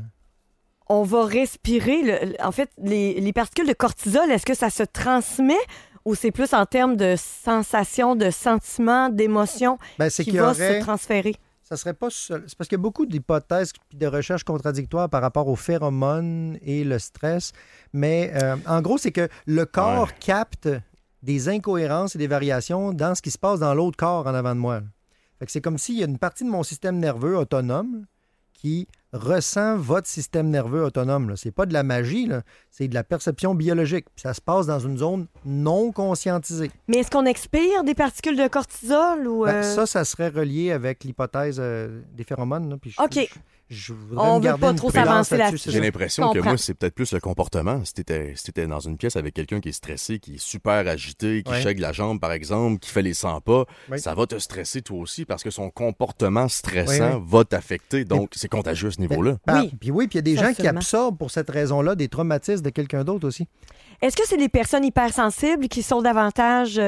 C: on va respirer. En fait, les particules de cortisol, est-ce que ça se transmet ou c'est plus en termes de sensations, de sentiments, d'émotions
G: C'est
C: qui
G: qu'il y
C: va
G: aurait...
C: se transférer?
G: Ça serait pas seul. C'est parce qu'il y a beaucoup d'hypothèses et de recherches contradictoires par rapport aux phéromones et le stress. Mais en gros, c'est que le corps capte des incohérences et des variations dans ce qui se passe dans l'autre corps en avant de moi. Fait que c'est comme s'il y a une partie de mon système nerveux autonome qui ressent votre système nerveux autonome. C'est pas de la magie, là. C'est de la perception biologique. Puis ça se passe dans une zone non conscientisée.
C: Mais est-ce qu'on expire des particules de cortisol ou
G: Ça serait relié avec l'hypothèse des phéromones. Là. Puis
C: OK.
G: je voudrais
C: On
G: me
C: veut
G: garder
C: pas
G: une
C: trop
G: prudence
C: s'avancer
G: là-dessus,
C: là-dessus.
G: c'est
D: J'ai
G: ça.
D: l'impression que
C: comprends.
D: moi, c'est peut-être plus le comportement. Si t'étais dans une pièce avec quelqu'un qui est stressé, qui est super agité, qui
G: Ouais.
D: shake la jambe, par exemple, qui fait les 100 pas,
G: Oui.
D: ça va te stresser toi aussi parce que son comportement stressant
G: Oui.
D: va t'affecter. Donc, c'est contagieux à ce niveau-là.
C: Oui.
G: Puis il y a des
C: Ça,
G: gens qui
C: absolument.
G: absorbent pour cette raison-là des traumatismes de quelqu'un d'autre aussi.
C: Est-ce que c'est des personnes hypersensibles qui sont davantage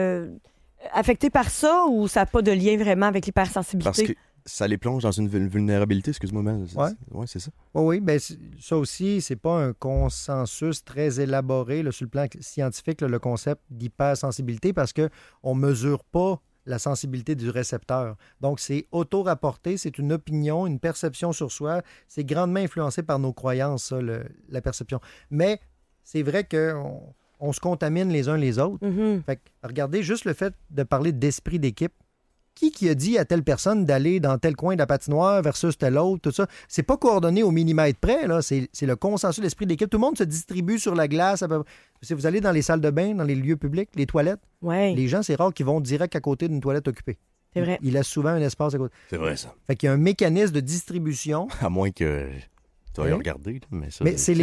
C: affectées par ça ou ça n'a pas de lien vraiment avec l'hypersensibilité?
D: Parce que ça les plonge dans une vulnérabilité, excuse-moi, Mel.
G: Ouais.
D: Ouais, c'est ça.
G: Oui, ça aussi, c'est pas un consensus très élaboré là, sur le plan scientifique, là, le concept d'hypersensibilité, parce qu'on ne mesure pas la sensibilité du récepteur. Donc, c'est auto-rapporté, c'est une opinion, une perception sur soi. C'est grandement influencé par nos croyances, ça, la perception. Mais c'est vrai qu'on se contamine les uns les autres.
C: Mhm.
G: Fait que, regardez juste le fait de parler d'esprit d'équipe. Qui a dit à telle personne d'aller dans tel coin de la patinoire versus tel autre, tout ça? C'est pas coordonné au millimètre près, là. C'est le consensus de l'esprit de l'équipe. Tout le monde se distribue sur la glace. Si vous allez dans les salles de bain, dans les lieux publics, les toilettes, les gens, c'est rare qu'ils vont direct à côté d'une toilette occupée.
C: C'est vrai.
G: Il laisse souvent un espace à côté.
D: C'est vrai, ça.
G: Fait qu'il y a un mécanisme de distribution.
D: À moins que tu vas y regarder.
G: Mais c'est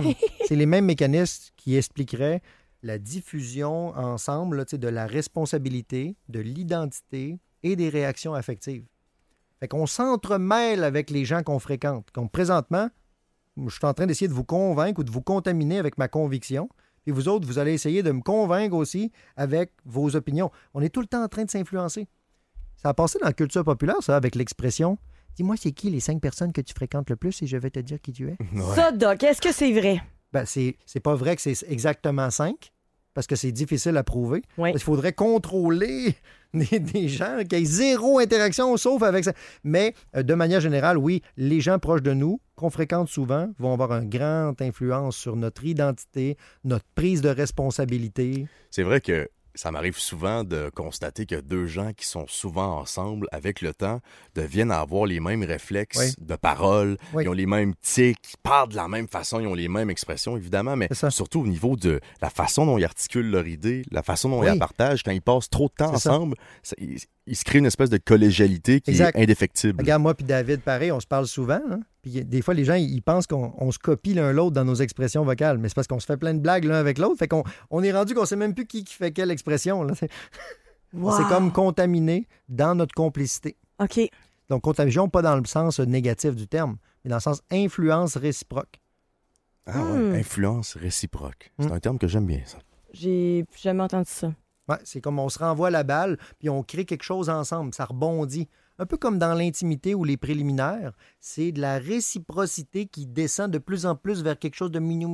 G: les mêmes mécanismes qui expliqueraient la diffusion ensemble là, de la responsabilité, de l'identité et des réactions affectives. Fait qu'on s'entremêle avec les gens qu'on fréquente. Comme présentement, je suis en train d'essayer de vous convaincre ou de vous contaminer avec ma conviction. Puis vous autres, vous allez essayer de me convaincre aussi avec vos opinions. On est tout le temps en train de s'influencer. Ça a passé dans la culture populaire, ça, avec l'expression « Dis-moi, c'est qui les 5 personnes que tu fréquentes le plus et je vais te dire qui tu es. »
C: Ça, Doc, est-ce que c'est vrai?
G: Ben, c'est pas vrai que c'est exactement 5, parce que c'est difficile à prouver.
C: Oui.
G: Il faudrait contrôler des gens qui aient zéro interaction, sauf avec ça. Mais, de manière générale, oui, les gens proches de nous, qu'on fréquente souvent, vont avoir une grande influence sur notre identité, notre prise de responsabilité.
D: C'est vrai que ça m'arrive souvent de constater que 2 gens qui sont souvent ensemble, avec le temps, deviennent à avoir les mêmes réflexes de parole, ils ont les mêmes tics, ils parlent de la même façon, ils ont les mêmes expressions, évidemment, mais surtout au niveau de la façon dont ils articulent leur idée, la façon dont ils la partagent, quand ils passent trop de temps ensemble, il se crée une espèce de collégialité qui est indéfectible.
G: Regarde, moi puis David, pareil, on se parle souvent, hein? Puis des fois, les gens, ils pensent qu'on se copie l'un l'autre dans nos expressions vocales, mais c'est parce qu'on se fait plein de blagues l'un avec l'autre, fait qu'on est rendu qu'on sait même plus qui fait quelle expression. Là.
C: Wow.
G: C'est comme contaminé dans notre complicité.
C: OK.
G: Donc, contagion, pas dans le sens négatif du terme, mais dans le sens influence réciproque.
D: Ah ouais, influence réciproque. C'est un terme que j'aime bien, ça.
C: J'ai jamais entendu ça.
G: Ouais, c'est comme on se renvoie la balle, puis on crée quelque chose ensemble, ça rebondit. Un peu comme dans l'intimité ou les préliminaires, c'est de la réciprocité qui descend de plus en plus vers quelque chose de mignon.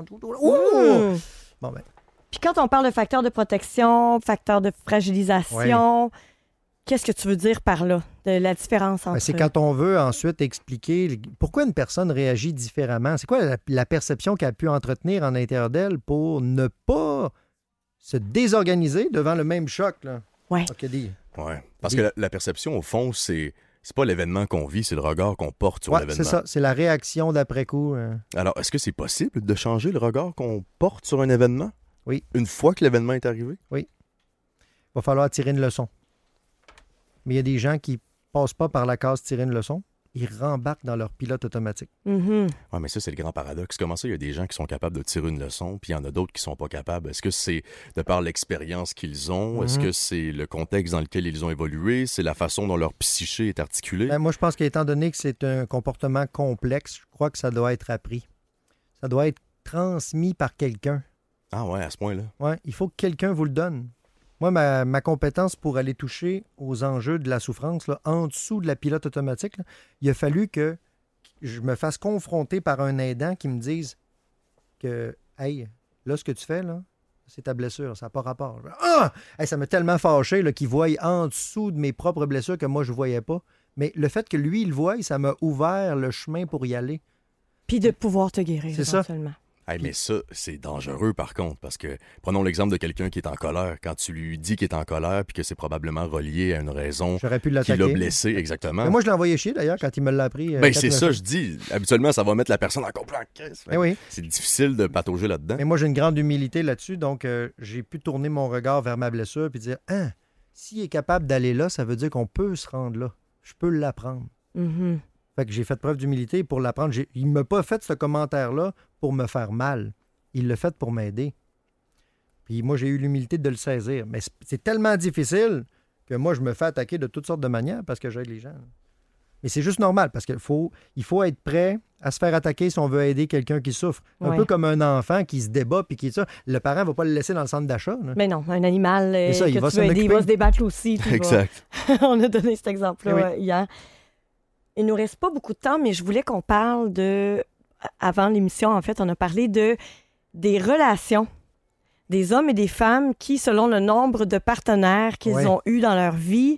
G: Bon, ben.
C: Puis quand on parle de facteur de protection, facteur de fragilisation, qu'est-ce que tu veux dire par là? De la différence entre...
G: C'est quand on veut ensuite expliquer pourquoi une personne réagit différemment. C'est quoi la perception qu'elle a pu entretenir en l'intérieur d'elle pour ne pas se désorganiser devant le même choc, là?
C: Oui.
D: Ouais. Parce que la perception, au fond, c'est pas l'événement qu'on vit, c'est le regard qu'on porte sur l'événement.
G: C'est ça. C'est la réaction d'après-coup.
D: Alors, est-ce que c'est possible de changer le regard qu'on porte sur un événement?
G: Oui.
D: Une fois que l'événement est arrivé?
G: Oui. Il va falloir tirer une leçon. Mais il y a des gens qui passent pas par la case tirer une leçon. Ils rembarquent dans leur pilote automatique.
C: Mm-hmm.
D: Oui, mais ça, c'est le grand paradoxe. Comment ça, il y a des gens qui sont capables de tirer une leçon, puis il y en a d'autres qui sont pas capables? Est-ce que c'est de par l'expérience qu'ils ont? Est-ce que c'est le contexte dans lequel ils ont évolué? C'est la façon dont leur psyché est articulée?
G: Ben, moi, je pense qu'étant donné que c'est un comportement complexe, je crois que ça doit être appris. Ça doit être transmis par quelqu'un.
D: Ah ouais, à ce point-là?
G: Oui, il faut que quelqu'un vous le donne. Moi, ma compétence pour aller toucher aux enjeux de la souffrance, là, en dessous de la pilote automatique, là, il a fallu que je me fasse confronter par un aidant qui me dise que, hey, là, ce que tu fais, là, c'est ta blessure, ça n'a pas rapport. Ah! Hey, ça m'a tellement fâché qu'il voie en dessous de mes propres blessures que moi, je ne voyais pas. Mais le fait que lui, il le voie, ça m'a ouvert le chemin pour y aller.
C: Puis de pouvoir te guérir,
G: c'est ça.
C: seulement.
D: Hey, mais ça, c'est dangereux par contre, parce que prenons l'exemple de quelqu'un qui est en colère. Quand tu lui dis qu'il est en colère puis que c'est probablement relié à une raison
G: qui l'a
D: blessé, exactement.
G: Mais moi, je l'ai envoyé chier d'ailleurs quand il me l'a appris.
D: C'est ça, je dis. Habituellement, ça va mettre la personne encore plus en crise.
G: Oui.
D: C'est difficile de patauger là-dedans.
G: Mais moi, j'ai une grande humilité là-dessus, donc j'ai pu tourner mon regard vers ma blessure puis dire, s'il est capable d'aller là, ça veut dire qu'on peut se rendre là. Je peux l'apprendre.
C: Mm-hmm.
G: Fait que j'ai fait preuve d'humilité pour l'apprendre. Il ne m'a pas fait ce commentaire-là pour me faire mal. Il l'a fait pour m'aider. Puis moi, j'ai eu l'humilité de le saisir. Mais c'est tellement difficile que moi, je me fais attaquer de toutes sortes de manières parce que j'aide les gens. Mais c'est juste normal parce qu'il faut être prêt à se faire attaquer si on veut aider quelqu'un qui souffre. Un peu comme un enfant qui se débat puis qui est ça. Le parent ne va pas le laisser dans le centre d'achat. Là.
C: Mais non, un animal
G: ça,
C: que tu veux aider, il va se débattre aussi.
D: Exact.
C: On a donné cet exemple-là hier. Il nous reste pas beaucoup de temps, mais je voulais qu'on parle de... Avant l'émission, en fait, on a parlé des relations des hommes et des femmes qui, selon le nombre de partenaires qu'ils ont eus dans leur vie,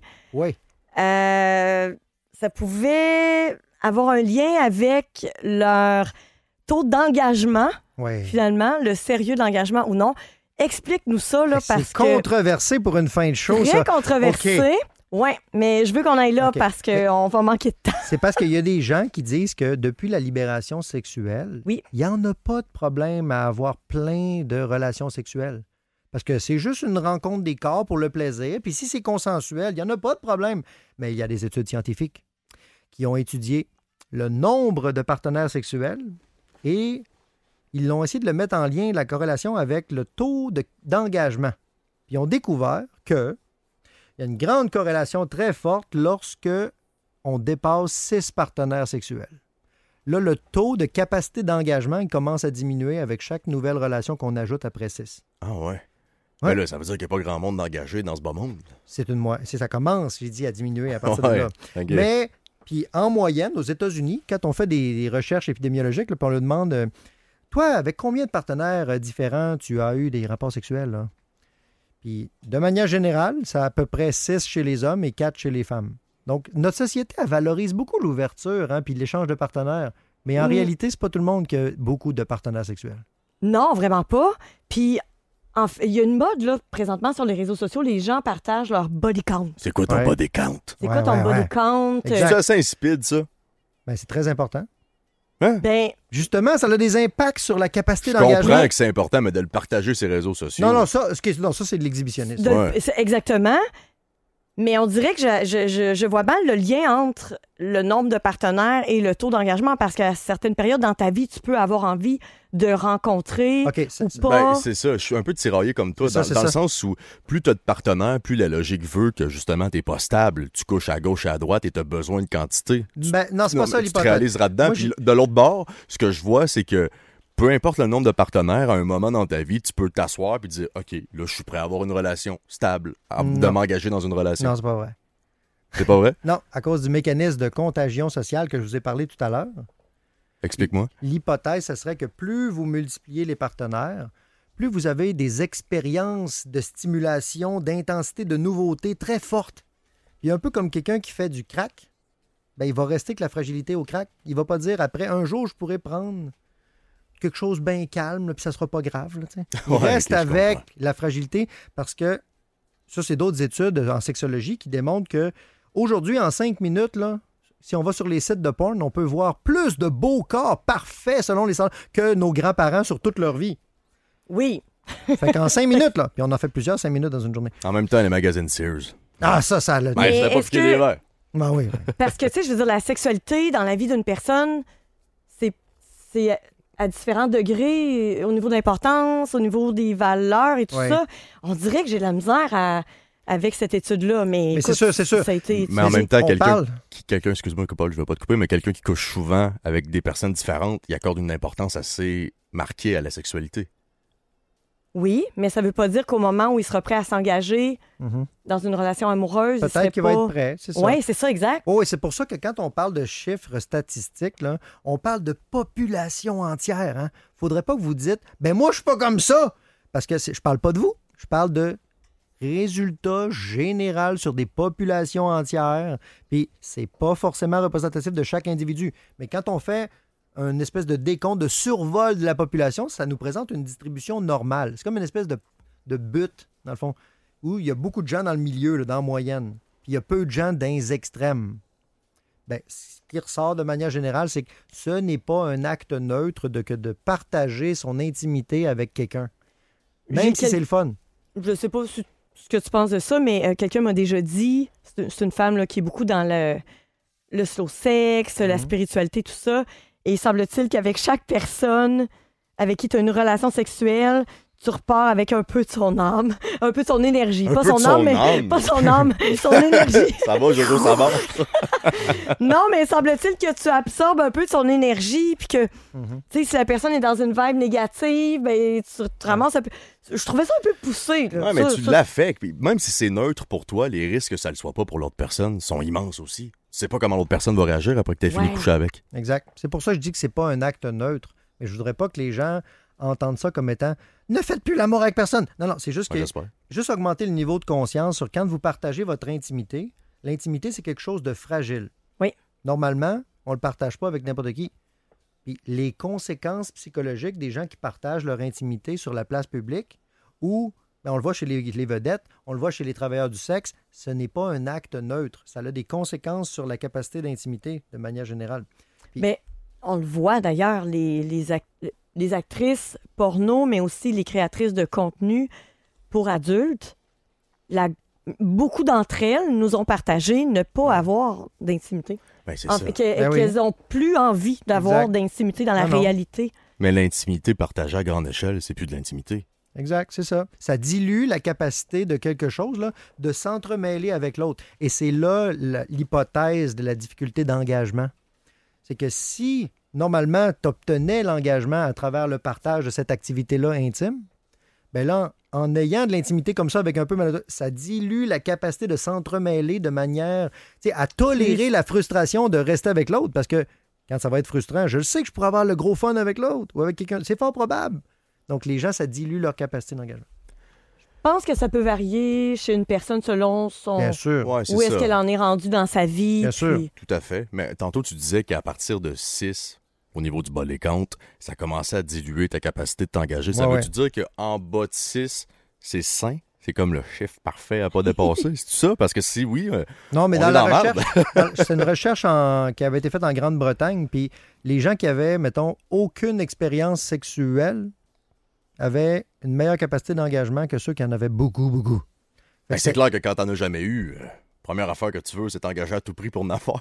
C: ça pouvait avoir un lien avec leur taux d'engagement, finalement, le sérieux de l'engagement ou non. Explique-nous ça, là, parce que...
G: C'est controversé pour une fin de show,
C: ça. Très controversé.
G: Okay.
C: Oui, mais je veux qu'on aille là
G: OK.
C: parce qu'on va manquer de temps.
G: C'est parce qu'il y a des gens qui disent que depuis la libération sexuelle,
C: Oui.
G: il n'y en a pas de problème à avoir plein de relations sexuelles. Parce que c'est juste une rencontre des corps pour le plaisir. Puis si c'est consensuel, il n'y en a pas de problème. Mais il y a des études scientifiques qui ont étudié le nombre de partenaires sexuels et ils l'ont essayé de le mettre en lien, la corrélation avec le taux d'engagement. Puis ils ont découvert que il y a une grande corrélation très forte lorsque on dépasse 6 partenaires sexuels. Là, le taux de capacité d'engagement il commence à diminuer avec chaque nouvelle relation qu'on ajoute après 6.
D: Ah ouais.
G: Ouais.
D: Ben là, ça veut dire qu'il n'y a pas grand monde d'engagé dans ce bas monde.
G: Ça commence, j'ai dit, à diminuer à partir de
D: Ouais,
G: là.
D: ok.
G: Mais, puis en moyenne, aux États-Unis, quand on fait des recherches épidémiologiques, là, puis on leur demande, toi, avec combien de partenaires différents tu as eu des rapports sexuels? Là? Puis, de manière générale, c'est à peu près 6 chez les hommes et 4 chez les femmes. Donc, notre société, elle valorise beaucoup l'ouverture puis l'échange de partenaires. Mais en réalité, c'est pas tout le monde qui a beaucoup de partenaires sexuels.
C: Non, vraiment pas. Puis, il y a une mode, là, présentement, sur les réseaux sociaux. Les gens partagent leur body count.
D: C'est quoi ton
G: Ouais.
D: body count?
C: C'est
G: Ouais,
C: quoi ton
G: ouais,
C: body
G: ouais.
C: count?
G: Exact.
D: C'est assez insipide, ça.
G: Ben, c'est très important.
C: Ben,
G: Justement, ça a des impacts sur la capacité
D: Je
G: d'engagement.
D: comprends que c'est important, mais de le partager sur les réseaux sociaux.
G: Non, ça, c'est de l'exhibitionnisme.
D: Ouais.
C: exactement. Mais on dirait que je vois mal le lien entre le nombre de partenaires et le taux d'engagement parce qu'à certaines périodes dans ta vie, tu peux avoir envie de rencontrer
G: OK,
C: ou pas.
D: Ben, c'est ça. Je suis un peu tiraillé comme toi,
G: C'est ça,
D: dans
G: c'est
D: le
G: ça.
D: sens où plus tu as de partenaires, plus la logique veut que justement t'es pas stable. Tu couches à gauche et à droite et tu as besoin de quantité.
G: Ben, non, c'est pas ça
D: Tu te
G: l'hypothèse.
D: réaliseras dedans.
G: Moi,
D: Puis de l'autre bord, ce que je vois, c'est que peu importe le nombre de partenaires, à un moment dans ta vie, tu peux t'asseoir et dire OK, là, je suis prêt à avoir une relation stable, de
G: Non.
D: m'engager dans une relation.
G: Non, c'est pas vrai.
D: C'est pas vrai?
G: Non, à cause du mécanisme de contagion sociale que je vous ai parlé tout à l'heure,
D: Explique-moi.
G: l'hypothèse, ce serait que plus vous multipliez les partenaires, plus vous avez des expériences de stimulation, d'intensité, de nouveauté très fortes. Puis un peu comme quelqu'un qui fait du crack, ben, il va rester avec la fragilité au crack. Il va pas dire après un jour, je pourrais prendre quelque chose bien calme, là, puis ça sera pas grave. Là, tu sais. Il
D: Ouais,
G: reste
D: ok, je
G: avec
D: comprends.
G: la fragilité parce que ça, c'est d'autres études en sexologie qui démontrent que aujourd'hui, en 5 minutes, là, si on va sur les sites de porn, on peut voir plus de beaux corps parfaits selon les standards que nos grands-parents sur toute leur vie.
C: Oui.
G: Fait qu'en 5 minutes, là, puis on en fait plusieurs 5 minutes dans une journée.
D: En même temps, les magazines Sears.
G: Ah, ça l'a...
C: Mais
D: Ouais, c'était pas
C: est-ce
D: piqué
C: que-
D: des verres.
G: Ah oui.
C: Parce que, tu sais, je veux dire, la sexualité dans la vie d'une personne, c'est à différents degrés au niveau d'importance, au niveau des valeurs et tout
G: Ouais.
C: ça. On dirait que j'ai de la misère avec cette étude-là. Mais
G: c'est
C: écoute,
G: sûr, c'est sûr.
C: Ça a été
D: Mais en
C: étudié.
D: même temps,
G: On parle.
D: quelqu'un, excuse-moi, Paul, je veux pas te couper, mais quelqu'un qui couche souvent avec des personnes différentes, il accorde une importance assez marquée à la sexualité.
C: Oui, mais ça veut pas dire qu'au moment où il sera prêt à s'engager
G: Mhm.
C: dans une relation amoureuse, il serait
G: Peut-être qu'il
C: pas...
G: va être prêt, c'est ça.
C: Oui, c'est ça, exact.
G: Oh, et c'est pour ça que quand on parle de chiffres statistiques, là, on parle de population entière. Hein. Faudrait pas que vous dites « Ben moi, je suis pas comme ça! » Parce que je parle pas de vous, je parle de résultats généraux sur des populations entières. Puis c'est pas forcément représentatif de chaque individu. Mais quand on fait une espèce de décompte de survol de la population, ça nous présente une distribution normale. C'est comme une espèce de but, dans le fond, où il y a beaucoup de gens dans le milieu, là, dans la moyenne. Puis il y a peu de gens dans les extrêmes. Ben, ce qui ressort de manière générale, c'est que ce n'est pas un acte neutre que de partager son intimité avec quelqu'un. Même
C: J'ai
G: si c'est le fun.
C: Je sais pas ce que tu penses de ça, mais quelqu'un m'a déjà dit, c'est une femme là, qui est beaucoup dans le slow sex, la spiritualité, tout ça. Et il semble-t-il qu'avec chaque personne avec qui tu as une relation sexuelle, tu repars avec un peu de son âme, un peu de son énergie.
D: Un
C: Pas
D: peu
C: son
D: de son
C: âme, mais
D: âme.
C: pas son âme, son énergie.
D: Ça va, Jojo, ça va.
C: Non, mais semble-t-il que tu absorbes un peu de son énergie, puis que, tu sais, si la personne est dans une vibe négative, ben, tu te ramasses un peu. Je trouvais ça un peu poussé. Là.
D: Ouais, mais
C: Ça-
D: tu
C: ça-
D: l'affectes. Puis même si c'est neutre pour toi, les risques que ça le soit pas pour l'autre personne sont immenses aussi. Tu sais pas comment l'autre personne va réagir après que tu aies fini de
C: Ouais.
D: coucher avec.
G: Exact. C'est pour ça que je dis que c'est pas un acte neutre. Mais je voudrais pas que les gens entendent ça comme étant « Ne faites plus l'amour avec personne ». Non, non, c'est juste
D: Ouais,
G: que
D: j'espère.
G: juste augmenter le niveau de conscience sur quand vous partagez votre intimité. L'intimité, c'est quelque chose de fragile.
C: Oui.
G: Normalement, on ne le partage pas avec n'importe qui. Puis les conséquences psychologiques des gens qui partagent leur intimité sur la place publique ou Ben, on le voit chez les vedettes, on le voit chez les travailleurs du sexe. Ce n'est pas un acte neutre. Ça a des conséquences sur la capacité d'intimité de manière générale. Puis,
C: Mais on le voit d'ailleurs, les actrices porno, mais aussi les créatrices de contenu pour adultes, beaucoup d'entre elles nous ont partagé ne pas avoir d'intimité.
D: Ben, c'est ça.
C: Qu'elles n'ont plus envie d'avoir
G: Exact.
C: d'intimité dans la
G: Non.
C: réalité.
D: Mais l'intimité partagée à grande échelle, c'est plus de l'intimité.
G: Exact, c'est ça. Ça dilue la capacité de quelque chose là, de s'entremêler avec l'autre. Et c'est là l'hypothèse de la difficulté d'engagement. C'est que si, normalement, tu obtenais l'engagement à travers le partage de cette activité-là intime, bien là, en ayant de l'intimité comme ça avec un peu maladroit, ça dilue la capacité de s'entremêler de manière à tolérer la frustration de rester avec l'autre. Parce que quand ça va être frustrant, je le sais que je pourrais avoir le gros fun avec l'autre ou avec quelqu'un. C'est fort probable. Donc, les gens, ça dilue leur capacité d'engagement.
C: Je pense que ça peut varier chez une personne selon son...
G: Bien sûr.
D: Ouais, c'est
C: Où est-ce
D: ça.
C: qu'elle en est rendue dans sa vie.
G: Bien sûr.
C: puis-
D: Tout à fait. Mais tantôt, tu disais qu'à partir de 6, au niveau du bas des comptes, ça commençait à diluer ta capacité de t'engager. Ça
G: Ouais,
D: veut-tu dire qu'en bas de 6, c'est sain? C'est comme le chiffre parfait à pas dépasser. C'est ça? Parce que si oui,
G: Non, mais
D: on
G: dans
D: est
G: la
D: dans la
G: recherche, c'est une recherche qui avait été faite en Grande-Bretagne, puis les gens qui avaient, mettons, aucune expérience sexuelle avaient une meilleure capacité d'engagement que ceux qui en avaient beaucoup, beaucoup.
D: ben, c'est clair que quand t'en as jamais eu, première affaire que tu veux, c'est t'engager à tout prix pour en avoir.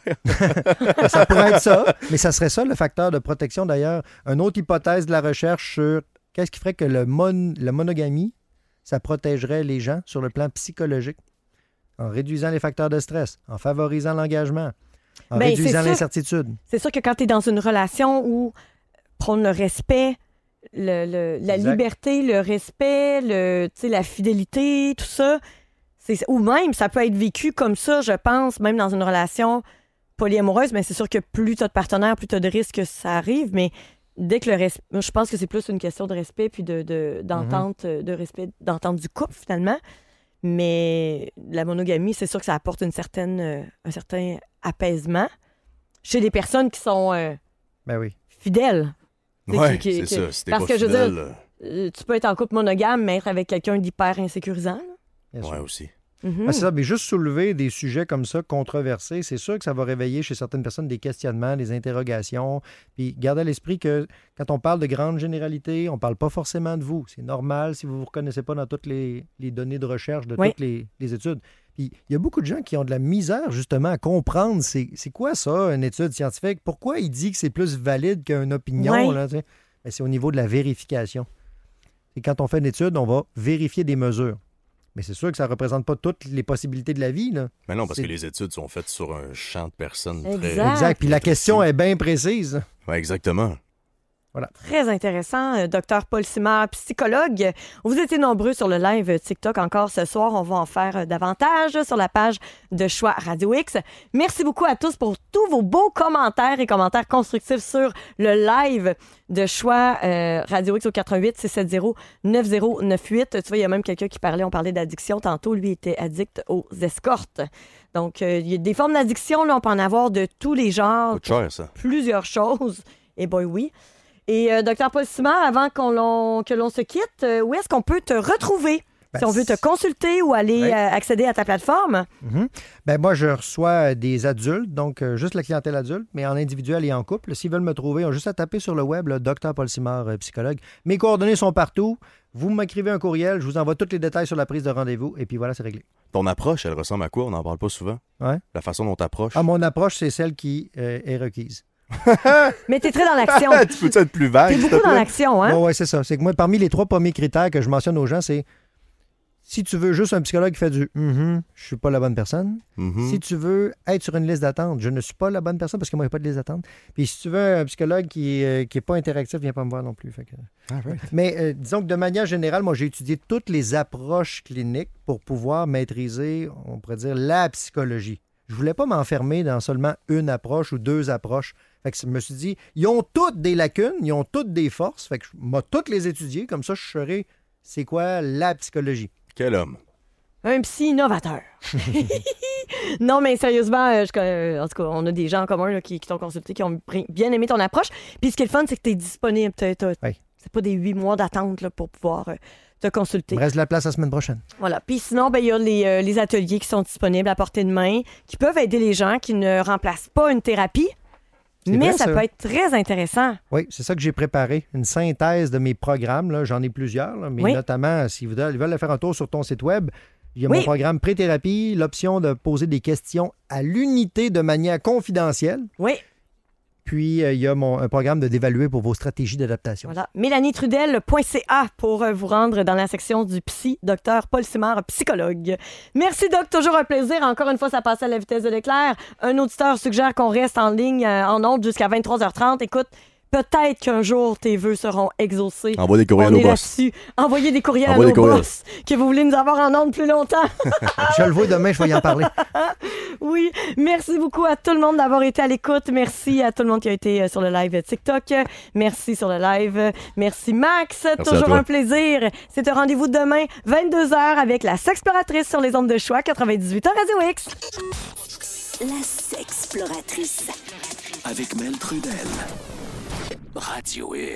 G: Ça pourrait être ça, mais ça serait ça le facteur de protection d'ailleurs. Une autre hypothèse de la recherche sur qu'est-ce qui ferait que la monogamie, ça protégerait les gens sur le plan psychologique en réduisant les facteurs de stress, en favorisant l'engagement, en
C: Ben,
G: réduisant
C: c'est ça.
G: l'incertitude.
C: C'est sûr que quand tu es dans une relation où prendre le respect, la
G: Exact.
C: liberté, le respect, la fidélité, tout ça, ou même ça peut être vécu comme ça, je pense, même dans une relation polyamoureuse, mais c'est sûr que plus tu as de partenaires, plus tu as de risques que ça arrive, mais dès que le respect, je pense que c'est plus une question de respect puis d'entente, de respect, d'entente du couple finalement. Mais la monogamie, c'est sûr que ça apporte un certain apaisement chez les personnes qui sont
G: Ben oui.
C: fidèles. Tu sais,
D: Ouais,
C: qui-
D: c'est
C: qui-
D: ça. Si t'es
C: parce
D: pas
C: que je veux
D: fidèle,
C: dire, tu peux être en couple monogame, mais être avec quelqu'un d'hyper insécurisant. là.
G: Bien sûr.
D: ouais, aussi.
C: Mhm.
G: Ah, c'est ça, mais juste soulever des sujets comme ça, controversés, c'est sûr que ça va réveiller chez certaines personnes des questionnements, des interrogations. Puis gardez à l'esprit que quand on parle de grandes généralités, on ne parle pas forcément de vous. C'est normal si vous ne vous reconnaissez pas dans toutes les données de recherche de
C: Oui.
G: toutes les études. Puis il y a beaucoup de gens qui ont de la misère justement à comprendre c'est quoi ça, une étude scientifique. Pourquoi il dit que c'est plus valide qu'une opinion?
C: Oui.
G: Là, tu sais? Ben, c'est au niveau de la vérification. Et quand on fait une étude, on va vérifier des mesures. Mais c'est sûr que ça ne représente pas toutes les possibilités de la vie. Là.
D: Mais non, parce
G: C'est-
D: que les études sont faites sur un champ de personnes très...
C: Exact.
G: Exact. Puis la question est bien précise.
D: Ouais, exactement.
C: Très intéressant. Docteur Paul Simard, psychologue. Vous étiez nombreux sur le live TikTok encore ce soir. On va en faire davantage sur la page de Choix Radio X. Merci beaucoup à tous pour tous vos beaux commentaires et commentaires constructifs sur le live de Choix Radio X au 88-670-9098. Tu vois, il y a même quelqu'un qui parlait, on parlait d'addiction. Tantôt, lui était addict aux escortes. Donc, il y a des formes d'addiction, là, on peut en avoir de tous les genres.
D: Coûte cher, ça.
C: Plusieurs choses. Et boy, oui. Et Dr. Paul Simard, avant que l'on se quitte, où est-ce qu'on peut te retrouver?
G: Ben,
C: Si on veut te consulter ou aller
G: Oui.
C: accéder à ta plateforme?
G: Mhm. Ben moi, je reçois des adultes, donc juste la clientèle adulte, mais en individuel et en couple. S'ils veulent me trouver, ils ont juste à taper sur le web, là, Dr. Paul Simard, psychologue. Mes coordonnées sont partout. Vous m'écrivez un courriel, je vous envoie tous les détails sur la prise de rendez-vous, et puis voilà, c'est réglé.
D: Ton approche, elle ressemble à quoi? On n'en parle pas souvent.
G: Ouais.
D: La façon dont t'approches.
G: Ah, mon approche, c'est celle qui est requise.
C: Mais t'es très dans l'action.
D: Tu peux être plus vague,
C: T'es
D: s'il te
C: beaucoup dans
D: plaît?
C: l'action, hein?
G: Oui, c'est ça. C'est que moi, parmi les 3 premiers critères que je mentionne aux gens, c'est si tu veux juste un psychologue qui fait du je suis pas la bonne personne.
D: Mhm.
G: Si tu veux être sur une liste d'attente, je ne suis pas la bonne personne parce que moi, il n'y a pas de liste d'attente. Puis si tu veux un psychologue qui est pas interactif, viens pas me voir non plus. Fait que...
D: Ah, right.
G: Mais disons que de manière générale, moi, j'ai étudié toutes les approches cliniques pour pouvoir maîtriser, on pourrait dire, la psychologie. Je voulais pas m'enfermer dans seulement une approche ou 2 approches. Fait que je me suis dit, ils ont toutes des lacunes, ils ont toutes des forces. Fait que je vais toutes les étudier. Comme ça, je saurai c'est quoi la psychologie.
D: Quel homme.
C: Un psy innovateur. Non, mais sérieusement, en tout cas, on a des gens en commun là, qui t'ont consulté, qui ont bien aimé ton approche. Puis ce qui est le fun, c'est que tu es disponible.
G: Oui.
C: c'est pas des 8 mois d'attente là, pour pouvoir te consulter.
G: Il me reste de la place la semaine prochaine.
C: Voilà. Puis sinon, il y a les ateliers qui sont disponibles à portée de main, qui peuvent aider les gens qui ne remplacent pas une thérapie. Mais
G: vrai,
C: ça peut être très intéressant.
G: Oui, c'est ça que j'ai préparé. Une synthèse de mes programmes. Là. J'en ai plusieurs, là, mais notamment, si vous veulent faire un tour sur ton site web, il y a mon programme pré-thérapie, l'option de poser des questions à l'unité de manière confidentielle.
C: Oui.
G: Puis, il y a un programme de d'évaluer pour vos stratégies d'adaptation.
C: Voilà. MélanieTrudel.ca pour vous rendre dans la section du psy, Dr Paul Simard, psychologue. Merci, Doc. Toujours un plaisir. Encore une fois, ça passe à la vitesse de l'éclair. Un auditeur suggère qu'on reste en ligne, en ondes jusqu'à 23h30. Écoute, peut-être qu'un jour, tes vœux seront exaucés.
D: Envoie des courriels
C: On
D: au
C: est
D: boss.
C: là-dessus. Envoyez des courriels à nos boss que vous voulez nous avoir en ondes plus longtemps.
G: Je le vois demain, je vais y en parler.
C: Oui, merci beaucoup à tout le monde d'avoir été à l'écoute. Merci à tout le monde qui a été sur le live TikTok. Merci sur le live. Merci Max.
D: Merci
C: toujours un plaisir. C'est un rendez-vous demain, 22h, avec la Sexploratrice sur les ondes de choix, 98 Radio X.
B: La Sexploratrice.
A: Avec Mel Trudel. Radio X.